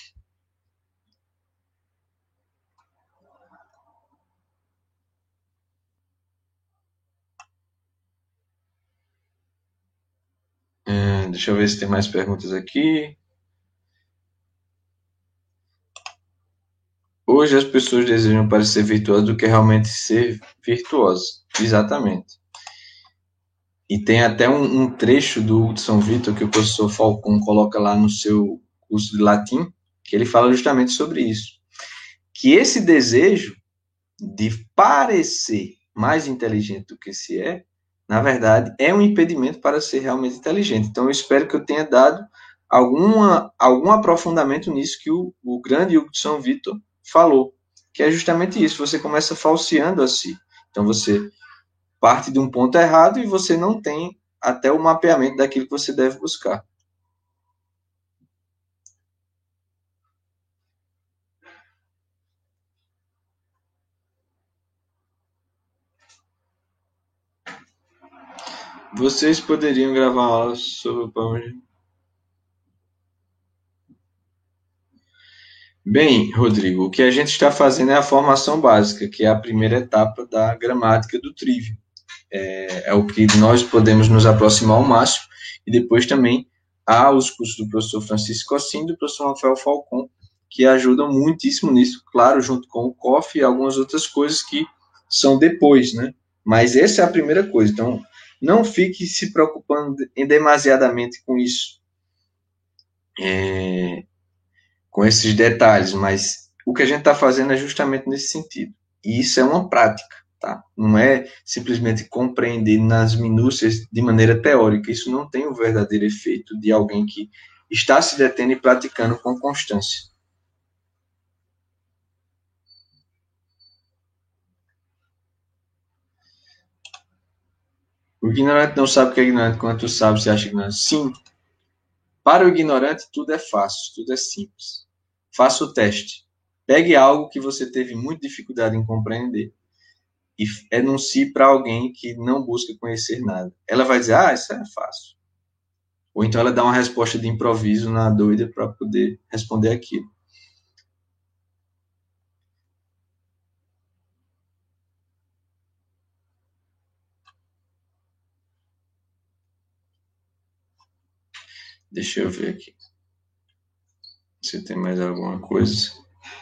É, deixa eu ver se tem mais perguntas aqui. Hoje as pessoas desejam parecer virtuosas do que realmente ser virtuosas. Exatamente. E tem até um, um trecho do São Vitor que o professor Falcon coloca lá no seu curso de latim, que ele fala justamente sobre isso. Que esse desejo de parecer mais inteligente do que se é, na verdade, é um impedimento para ser realmente inteligente. Então, eu espero que eu tenha dado alguma, algum aprofundamento nisso que o, o grande Hugo de São Vitor falou, que é justamente isso, você começa falseando a si. Então, você parte de um ponto errado e você não tem até o mapeamento daquilo que você deve buscar. Vocês poderiam gravar uma aula sobre o Palmer? Bem, Rodrigo, o que a gente está fazendo é a formação básica, que é a primeira etapa da gramática do Trivium. É, é o que nós podemos nos aproximar ao máximo, e depois também há os cursos do professor Francisco Cossini e do professor Rafael Falcon, que ajudam muitíssimo nisso, claro, junto com o C O F e algumas outras coisas que são depois, né? Mas essa é a primeira coisa, então não fique se preocupando demasiadamente com isso, é, com esses detalhes, mas o que a gente está fazendo é justamente nesse sentido. E isso é uma prática, tá? Não é simplesmente compreender nas minúcias de maneira teórica. Isso não tem o verdadeiro efeito de alguém que está se detendo e praticando com constância. O ignorante não sabe o que é ignorante, quando tu sabe, você acha ignorante. Sim, para o ignorante tudo é fácil, tudo é simples. Faça o teste. Pegue algo que você teve muita dificuldade em compreender e enuncie para alguém que não busca conhecer nada. Ela vai dizer, ah, isso é fácil. Ou então ela dá uma resposta de improviso na doida para poder responder aquilo. Deixa eu ver aqui se tem mais alguma coisa.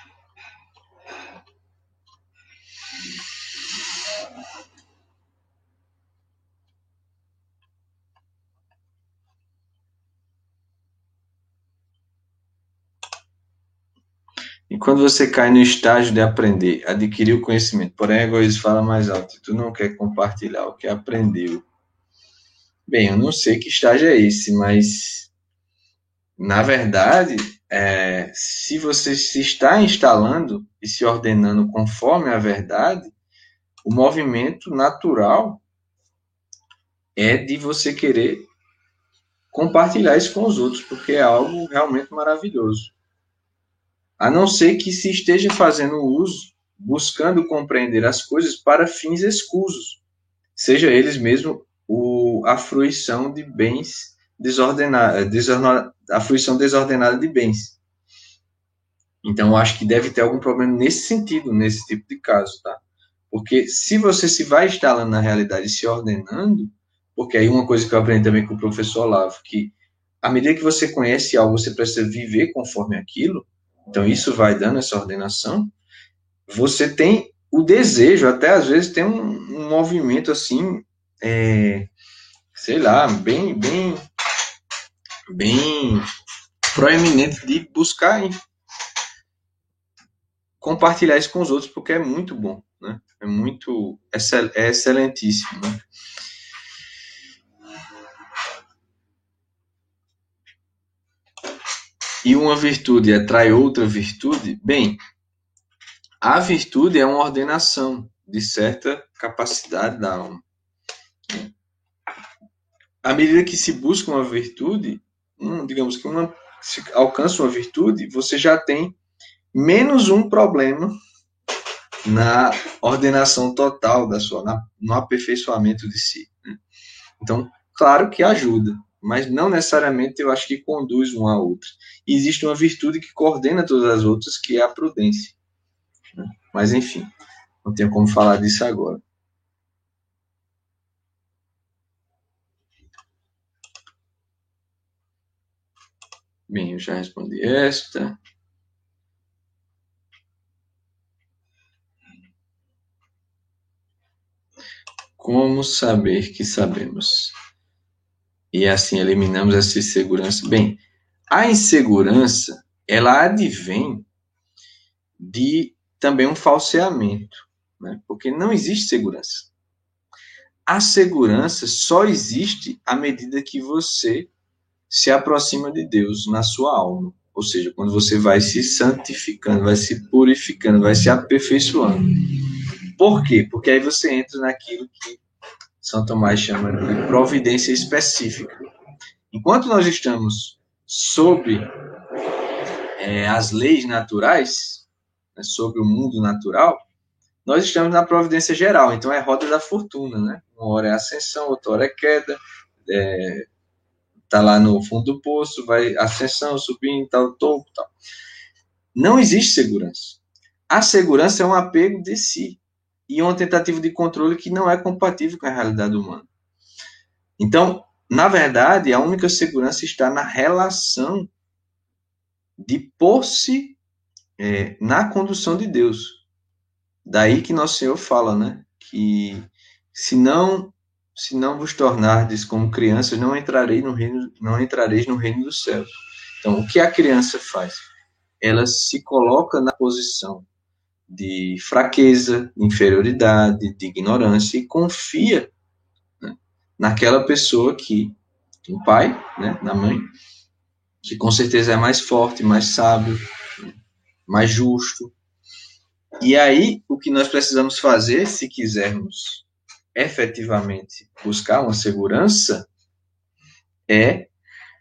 E quando você cai no estágio de aprender, adquirir o conhecimento, porém o egoísmo fala mais alto, e tu não quer compartilhar o que aprendeu. Bem, eu não sei que estágio é esse, mas na verdade, é, se você se está instalando e se ordenando conforme a verdade, o movimento natural é de você querer compartilhar isso com os outros, porque é algo realmente maravilhoso. A não ser que se esteja fazendo uso, buscando compreender as coisas para fins escusos, seja eles mesmo o, a fruição de bens desordenados, desordenada, a fruição desordenada de bens. Então, eu acho que deve ter algum problema nesse sentido, nesse tipo de caso, tá? Porque se você se vai instalando na realidade e se ordenando, porque aí uma coisa que eu aprendi também com o professor Olavo, que à medida que você conhece algo, você precisa viver conforme aquilo, então isso vai dando essa ordenação, você tem o desejo, até às vezes tem um, um movimento assim, é, sei lá, bem, bem, bem proeminente de buscar compartilhar isso com os outros, porque é muito bom, né? É muito, é excelentíssimo, né? E uma virtude atrai outra virtude, bem, a virtude é uma ordenação de certa capacidade da alma. À medida que se busca uma virtude, um, digamos que uma, se alcança uma virtude, você já tem menos um problema na ordenação total da sua, na, no aperfeiçoamento de si, né? Então, claro que ajuda, mas não necessariamente eu acho que conduz uma a outra. E existe uma virtude que coordena todas as outras, que é a prudência, né? Mas, enfim, não tenho como falar disso agora. Bem, eu já respondi esta. Como saber que sabemos? E assim eliminamos essa insegurança. Bem, a insegurança, ela advém de também um falseamento, né? Porque não existe segurança. A segurança só existe à medida que você se aproxima de Deus na sua alma. Ou seja, quando você vai se santificando, vai se purificando, vai se aperfeiçoando. Por quê? Porque aí você entra naquilo que São Tomás chama de providência específica. Enquanto nós estamos sob é, as leis naturais, né, sobre o mundo natural, nós estamos na providência geral, então é roda da fortuna, né? Uma hora é ascensão, outra hora é queda, é, tá lá no fundo do poço, vai ascensão, subindo, tal, topo, tal. Não existe segurança. A segurança é um apego de si e uma tentativa de controle que não é compatível com a realidade humana. Então, na verdade, a única segurança está na relação de posse é, na condução de Deus. Daí que Nosso Senhor fala, né, que se não, se não vos tornardes como crianças, não entrarei no reino, não entrareis no reino dos céus. Então, o que a criança faz? Ela se coloca na posição de fraqueza, de inferioridade, de ignorância e confia, né, naquela pessoa que, no pai, né, na mãe, que com certeza é mais forte, mais sábio, mais justo. E aí, o que nós precisamos fazer, se quisermos efetivamente buscar uma segurança, é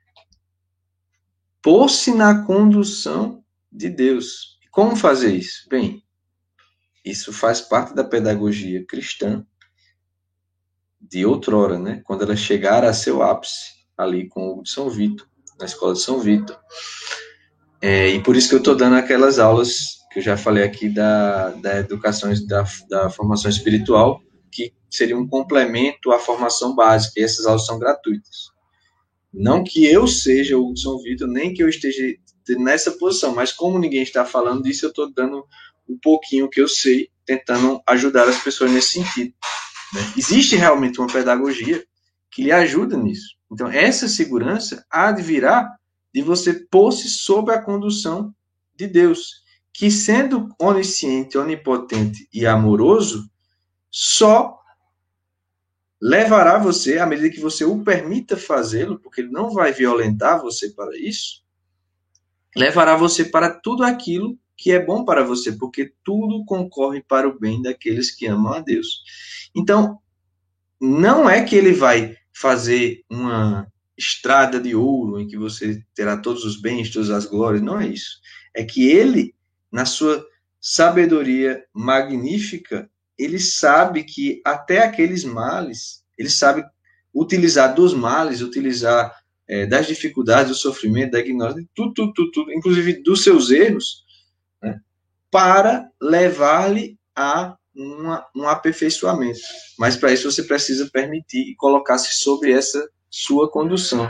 pôr-se na condução de Deus. Como fazer isso? Bem, isso faz parte da pedagogia cristã de outrora, né? Quando ela chegar a seu ápice, ali com o de São Vito, na escola de São Vito. É, e por isso que eu estou dando aquelas aulas que eu já falei aqui da, da educação, da, da formação espiritual, que seria um complemento à formação básica, e essas aulas são gratuitas. Não que eu seja o São Vitor, nem que eu esteja nessa posição, mas como ninguém está falando disso, eu estou dando um pouquinho que eu sei, tentando ajudar as pessoas nesse sentido. Né? Existe realmente uma pedagogia que lhe ajuda nisso. Então, essa segurança há de virar de você pôr-se sob a condução de Deus, que sendo onisciente, onipotente e amoroso, só levará você, à medida que você o permita fazê-lo, porque ele não vai violentar você para isso, levará você para tudo aquilo que é bom para você, porque tudo concorre para o bem daqueles que amam a Deus. Então, não é que ele vai fazer uma estrada de ouro em que você terá todos os bens, todas as glórias, não é isso. É que ele, na sua sabedoria magnífica, ele sabe que até aqueles males, ele sabe utilizar dos males, utilizar é, das dificuldades, do sofrimento, da ignorância, tudo, tudo, tudo, tudo, inclusive dos seus erros, né, para levar-lhe a uma, um aperfeiçoamento. Mas para isso você precisa permitir e colocar-se sobre essa sua condução.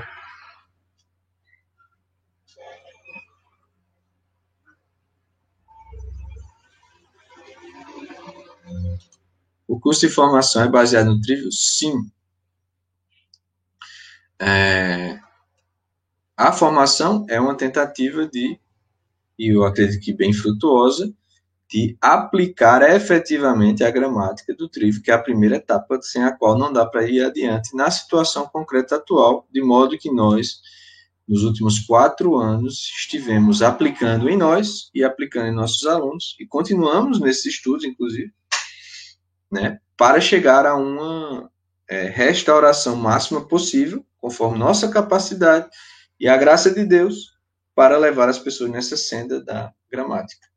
O curso de formação é baseado no Trívio? Sim. É... A formação é uma tentativa de, e eu acredito que bem frutuosa, de aplicar efetivamente a gramática do Trívio, que é a primeira etapa sem a qual não dá para ir adiante na situação concreta atual, de modo que nós, nos últimos quatro anos, estivemos aplicando em nós e aplicando em nossos alunos, e continuamos nesses estudos, inclusive, né, para chegar a uma é, restauração máxima possível, conforme nossa capacidade e a graça de Deus, para levar as pessoas nessa senda da gramática.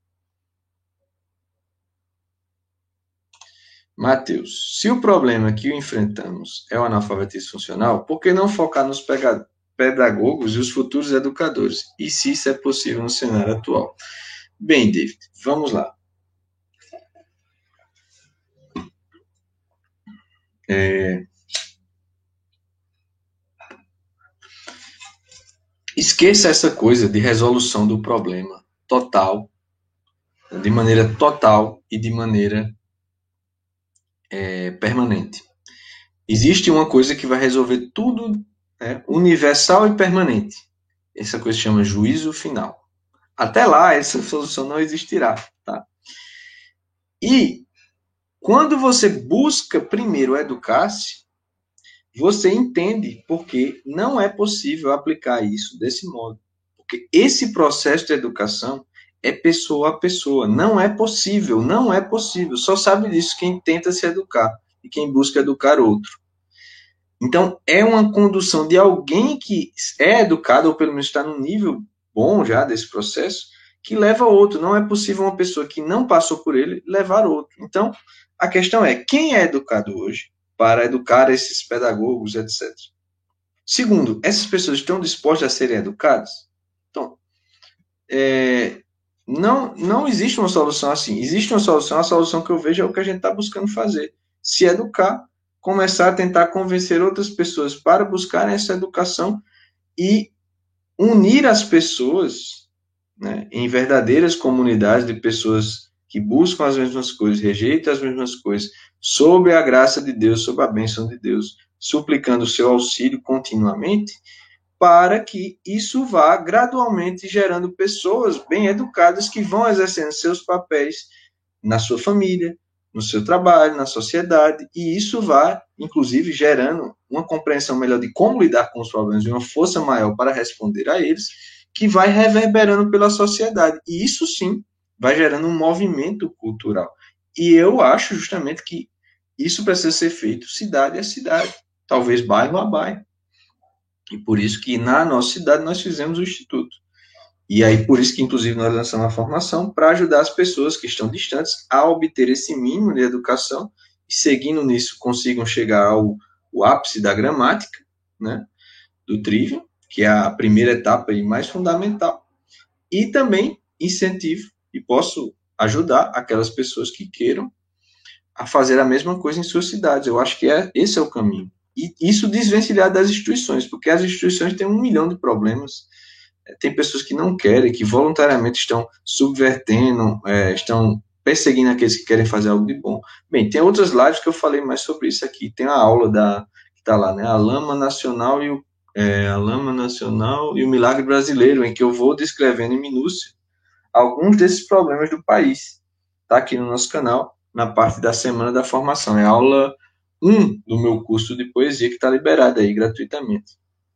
Mateus, se o problema que enfrentamos é o analfabetismo funcional, por que não focar nos pedagogos e os futuros educadores? E se isso é possível no cenário atual? Bem, David, vamos lá. É... Esqueça essa coisa de resolução do problema total, de maneira total e de maneira é, permanente. Existe uma coisa que vai resolver tudo, né, universal e permanente. Essa coisa se chama juízo final. Até lá, essa solução não existirá. Tá? E quando você busca primeiro educar-se, você entende porque não é possível aplicar isso desse modo. Porque esse processo de educação é pessoa a pessoa. Não é possível, não é possível. Só sabe disso quem tenta se educar e quem busca educar outro. Então, é uma condução de alguém que é educado, ou pelo menos está num nível bom já desse processo, que leva outro. Não é possível uma pessoa que não passou por ele levar outro. Então, a questão é, quem é educado hoje para educar esses pedagogos, etcétera? Segundo, essas pessoas estão dispostas a serem educadas? Então, é, não, não existe uma solução assim. Existe uma solução, a solução que eu vejo é o que a gente está buscando fazer. Se educar, começar a tentar convencer outras pessoas para buscarem essa educação e unir as pessoas, né, em verdadeiras comunidades de pessoas que buscam as mesmas coisas, rejeitam as mesmas coisas, sob a graça de Deus, sob a bênção de Deus, suplicando o seu auxílio continuamente, para que isso vá gradualmente gerando pessoas bem educadas que vão exercendo seus papéis na sua família, no seu trabalho, na sociedade, e isso vai, inclusive, gerando uma compreensão melhor de como lidar com os problemas e uma força maior para responder a eles, que vai reverberando pela sociedade. E isso, sim, vai gerando um movimento cultural. E eu acho justamente que isso precisa ser feito cidade a cidade, talvez bairro a bairro. E por isso que na nossa cidade nós fizemos o Instituto. E aí, por isso que, inclusive, nós lançamos a formação para ajudar as pessoas que estão distantes a obter esse mínimo de educação e, seguindo nisso, consigam chegar ao, ao ápice da gramática, né, do trivium, que é a primeira etapa e mais fundamental. E também incentivo e posso ajudar aquelas pessoas que queiram a fazer a mesma coisa em suas cidades. Eu acho que é, esse é o caminho. E isso desvencilhar das instituições, porque as instituições têm um milhão de problemas. Tem pessoas que não querem, que voluntariamente estão subvertendo, é, estão perseguindo aqueles que querem fazer algo de bom. Bem, tem outras lives que eu falei mais sobre isso aqui. Tem a aula da, que está lá, né? A Lama Nacional e o, é, a Lama Nacional e o Milagre Brasileiro, em que eu vou descrevendo em minúcia alguns desses problemas do país. Está aqui no nosso canal, na parte da Semana da Formação. É a aula um do meu curso de poesia, que está liberada aí gratuitamente.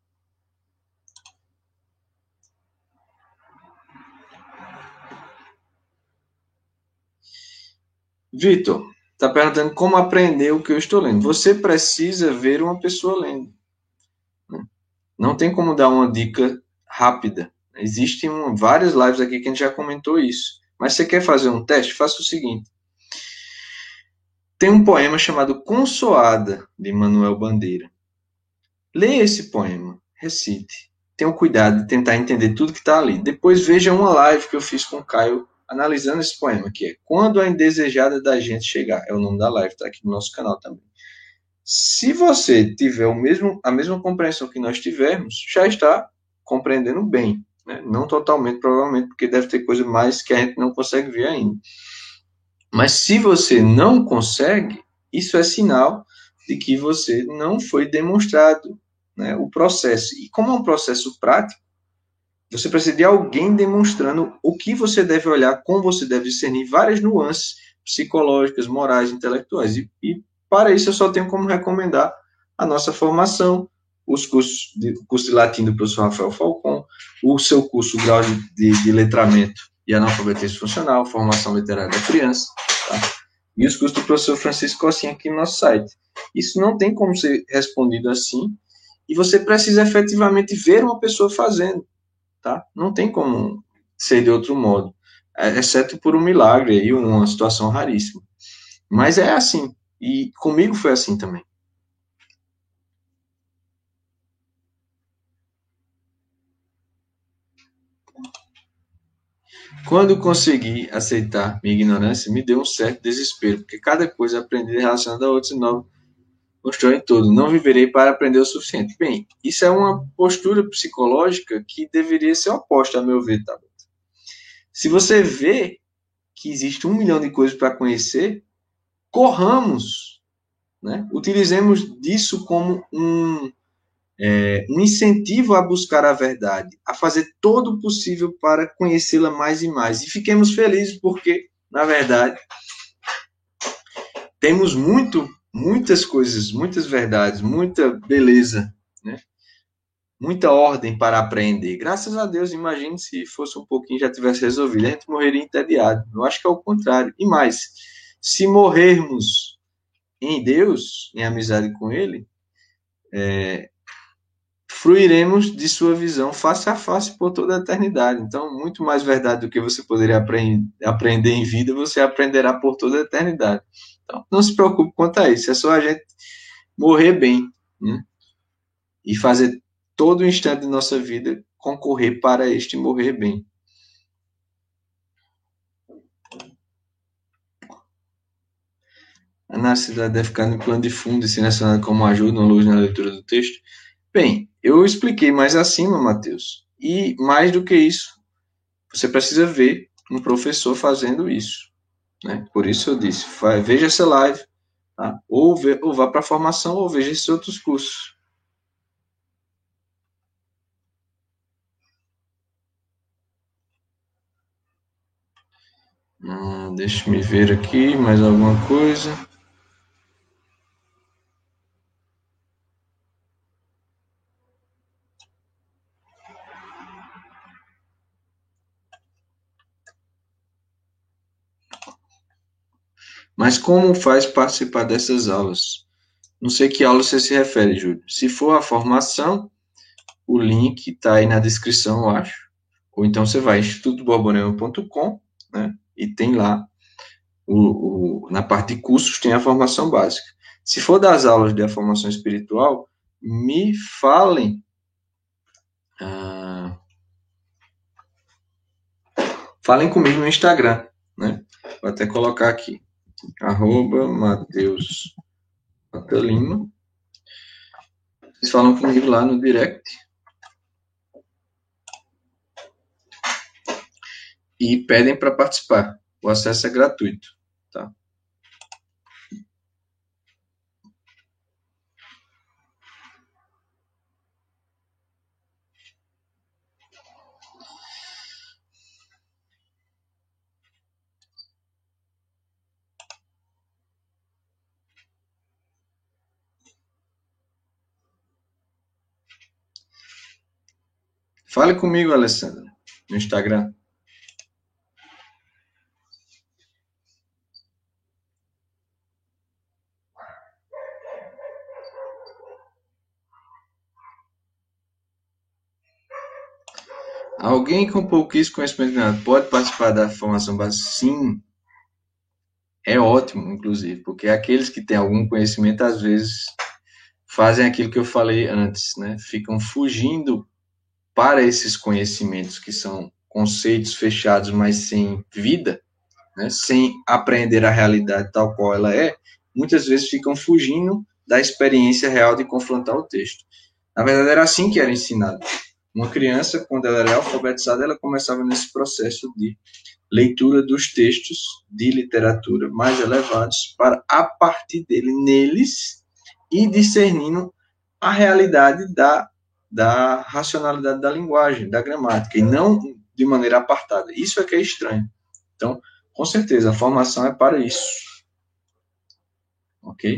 Vitor, está perguntando como aprender o que eu estou lendo. Você precisa ver uma pessoa lendo. Não tem como dar uma dica rápida. Existem um, várias lives aqui que a gente já comentou isso. Mas você quer fazer um teste? Faça o seguinte. Tem um poema chamado Consoada, de Manuel Bandeira. Leia esse poema, recite. Tenha o cuidado de tentar entender tudo que está ali. Depois veja uma live que eu fiz com o Caio analisando esse poema, que é Quando a Indesejada da Gente Chegar. É o nome da live, está aqui no nosso canal também. Se você tiver o mesmo, a mesma compreensão que nós tivemos, já está compreendendo bem. Né? Não totalmente, provavelmente, porque deve ter coisa mais que a gente não consegue ver ainda. Mas se você não consegue, isso é sinal de que você não foi demonstrado, né, o processo. E como é um processo prático, você precisa de alguém demonstrando o que você deve olhar, como você deve discernir várias nuances psicológicas, morais, intelectuais. E, e para isso eu só tenho como recomendar a nossa formação, os cursos de, o curso de latim do professor Rafael Falcon, o seu curso grau de, de, de letramento e analfabetismo funcional, formação literária da criança, tá? E os cursos do professor Francisco Cocinha aqui no nosso site. Isso não tem como ser respondido assim, e você precisa efetivamente ver uma pessoa fazendo, tá? Não tem como ser de outro modo, exceto por um milagre e uma situação raríssima. Mas é assim, e comigo foi assim também. Quando consegui aceitar minha ignorância, me deu um certo desespero, porque cada coisa aprendida relacionada a outra se nova constrói tudo. Não viverei para aprender o suficiente. Bem, isso é uma postura psicológica que deveria ser oposta, a meu ver, tá? Se você vê que existe um milhão de coisas para conhecer, corramos, né? Utilizemos disso como um, é, um incentivo a buscar a verdade, a fazer todo o possível para conhecê-la mais e mais. E fiquemos felizes porque, na verdade, temos muito, muitas coisas, muitas verdades, muita beleza, né? Muita ordem para aprender. Graças a Deus, imagine se fosse um pouquinho já tivesse resolvido, a gente morreria entediado. Eu acho que é o contrário. E mais, se morrermos em Deus, em amizade com Ele, é, fruiremos de sua visão face a face por toda a eternidade. Então, muito mais verdade do que você poderia aprend aprender em vida, você aprenderá por toda a eternidade. Então, não se preocupe quanto a isso, é só a gente morrer bem, né? E fazer todo o instante de nossa vida concorrer para este morrer bem. A necessidade deve ficar no plano de fundo e ser mencionada como ajuda ou luz na leitura do texto. Bem, eu expliquei mais acima, Mateus. E mais do que isso, você precisa ver um professor fazendo isso, né? Por isso eu disse, vai, veja essa live, tá? ou, ve, ou vá para a formação, ou veja esses outros cursos. Hum, deixa eu me ver aqui, mais alguma coisa. Mas como faz participar dessas aulas? Não sei que aula você se refere, Júlio. Se for a formação, o link está aí na descrição, eu acho. Ou então você vai instituto borborema ponto com, né? E tem lá, o, o, na parte de cursos, tem a formação básica. Se for das aulas de formação espiritual, me falem. Ah, falem comigo no Instagram, né? Vou até colocar aqui. Arroba Mateus Lima. Vocês falam comigo lá no direct. E pedem para participar. O acesso é gratuito, tá? Fale comigo, Alessandra, no Instagram. Alguém com pouquíssimo conhecimento pode participar da formação básica? Sim, é ótimo, inclusive, porque aqueles que têm algum conhecimento, às vezes, fazem aquilo que eu falei antes, né? Ficam fugindo para esses conhecimentos que são conceitos fechados, mas sem vida, né? Sem aprender a realidade tal qual ela é, muitas vezes ficam fugindo da experiência real de confrontar o texto. Na verdade, era assim que era ensinado. Uma criança, quando ela era alfabetizada, ela começava nesse processo de leitura dos textos de literatura mais elevados para, a partir dele, neles, ir discernindo a realidade da, da racionalidade da linguagem, da gramática, e não de maneira apartada. Isso é que é estranho. Então, com certeza, a formação é para isso. Ok?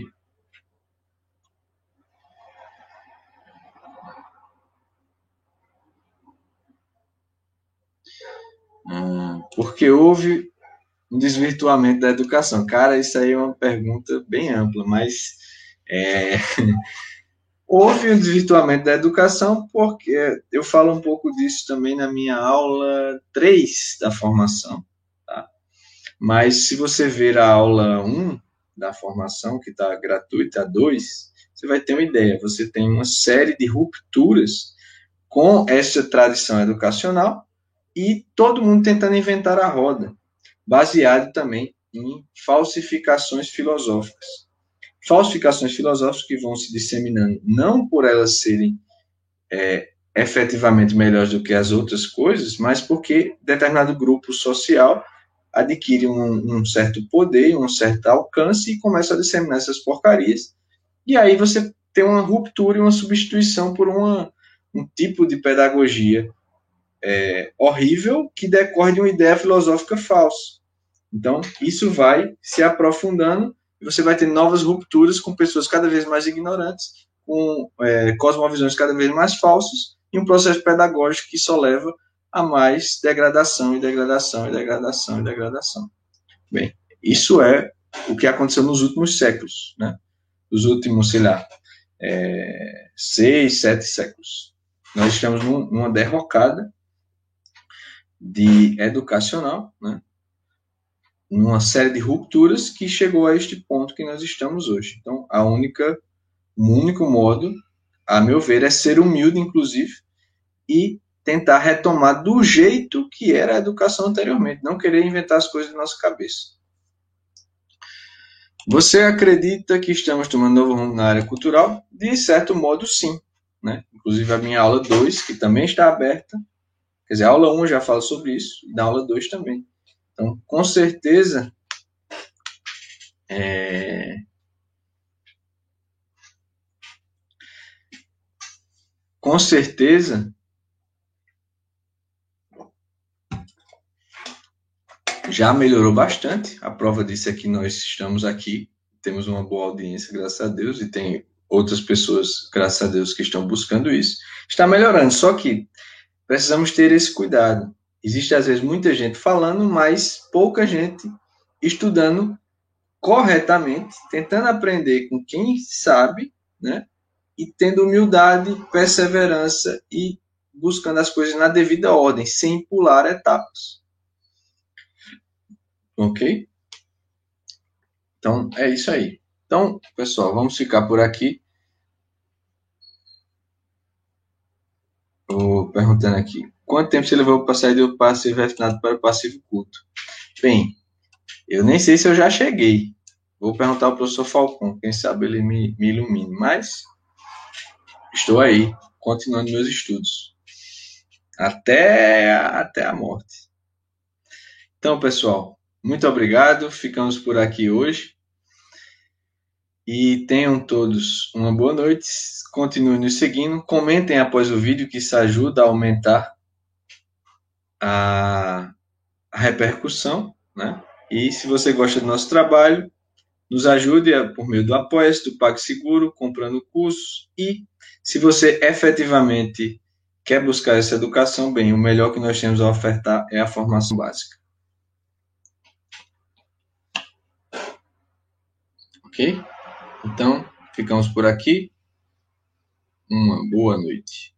Hum, porque houve um desvirtuamento da educação. Cara, isso aí é uma pergunta bem ampla, mas é, houve um desvirtuamento da educação porque eu falo um pouco disso também na minha aula três da formação. Tá? Mas se você ver a aula um da formação, que está gratuita, a dois, você vai ter uma ideia. Você tem uma série de rupturas com essa tradição educacional e todo mundo tentando inventar a roda, baseado também em falsificações filosóficas. Falsificações filosóficas que vão se disseminando, não por elas serem é, efetivamente melhores do que as outras coisas, mas porque determinado grupo social adquire um, um certo poder, um certo alcance e começa a disseminar essas porcarias. E aí você tem uma ruptura e uma substituição por uma, um tipo de pedagogia é, horrível que decorre de uma ideia filosófica falsa. Então, isso vai se aprofundando e você vai ter novas rupturas com pessoas cada vez mais ignorantes, com é, cosmovisões cada vez mais falsas e um processo pedagógico que só leva a mais degradação e degradação e degradação e degradação. Bem, isso é o que aconteceu nos últimos séculos, né? Os últimos, sei lá, é, seis, sete séculos. nós estamos num, numa derrocada de educacional, né? Numa série de rupturas que chegou a este ponto que nós estamos hoje. Então, a única, o único modo, a meu ver, é ser humilde, inclusive, e tentar retomar do jeito que era a educação anteriormente, não querer inventar as coisas da nossa cabeça. Você acredita que estamos tomando novo rumo na área cultural? De certo modo, sim. Né? Inclusive, a minha aula dois, que também está aberta, quer dizer, a aula um já fala sobre isso, e na aula dois também. Então, com certeza, é... com certeza, já melhorou bastante. A prova disso é que nós estamos aqui, temos uma boa audiência, graças a Deus, e tem outras pessoas, graças a Deus, que estão buscando isso. Está melhorando, só que precisamos ter esse cuidado. Existe, às vezes, muita gente falando, mas pouca gente estudando corretamente, tentando aprender com quem sabe, né? E tendo humildade, perseverança e buscando as coisas na devida ordem, sem pular etapas. Ok? Então, é isso aí. Então, pessoal, vamos ficar por aqui. Vou perguntando aqui. Quanto tempo você levou para sair do passivo refinado para o passivo culto? Bem, eu nem sei se eu já cheguei. Vou perguntar ao professor Falcão. Quem sabe ele me, me ilumine. Mas estou aí, continuando meus estudos. Até, até a morte. Então, pessoal, muito obrigado. Ficamos por aqui hoje. E tenham todos uma boa noite. Continuem nos seguindo. Comentem após o vídeo, que isso ajuda a aumentar a, a repercussão, né? E se você gosta do nosso trabalho, nos ajude por meio do Apoia-se, do PagSeguro, comprando cursos. E se você efetivamente quer buscar essa educação, bem, o melhor que nós temos a ofertar é a formação básica. Ok? Então, ficamos por aqui. Uma boa noite.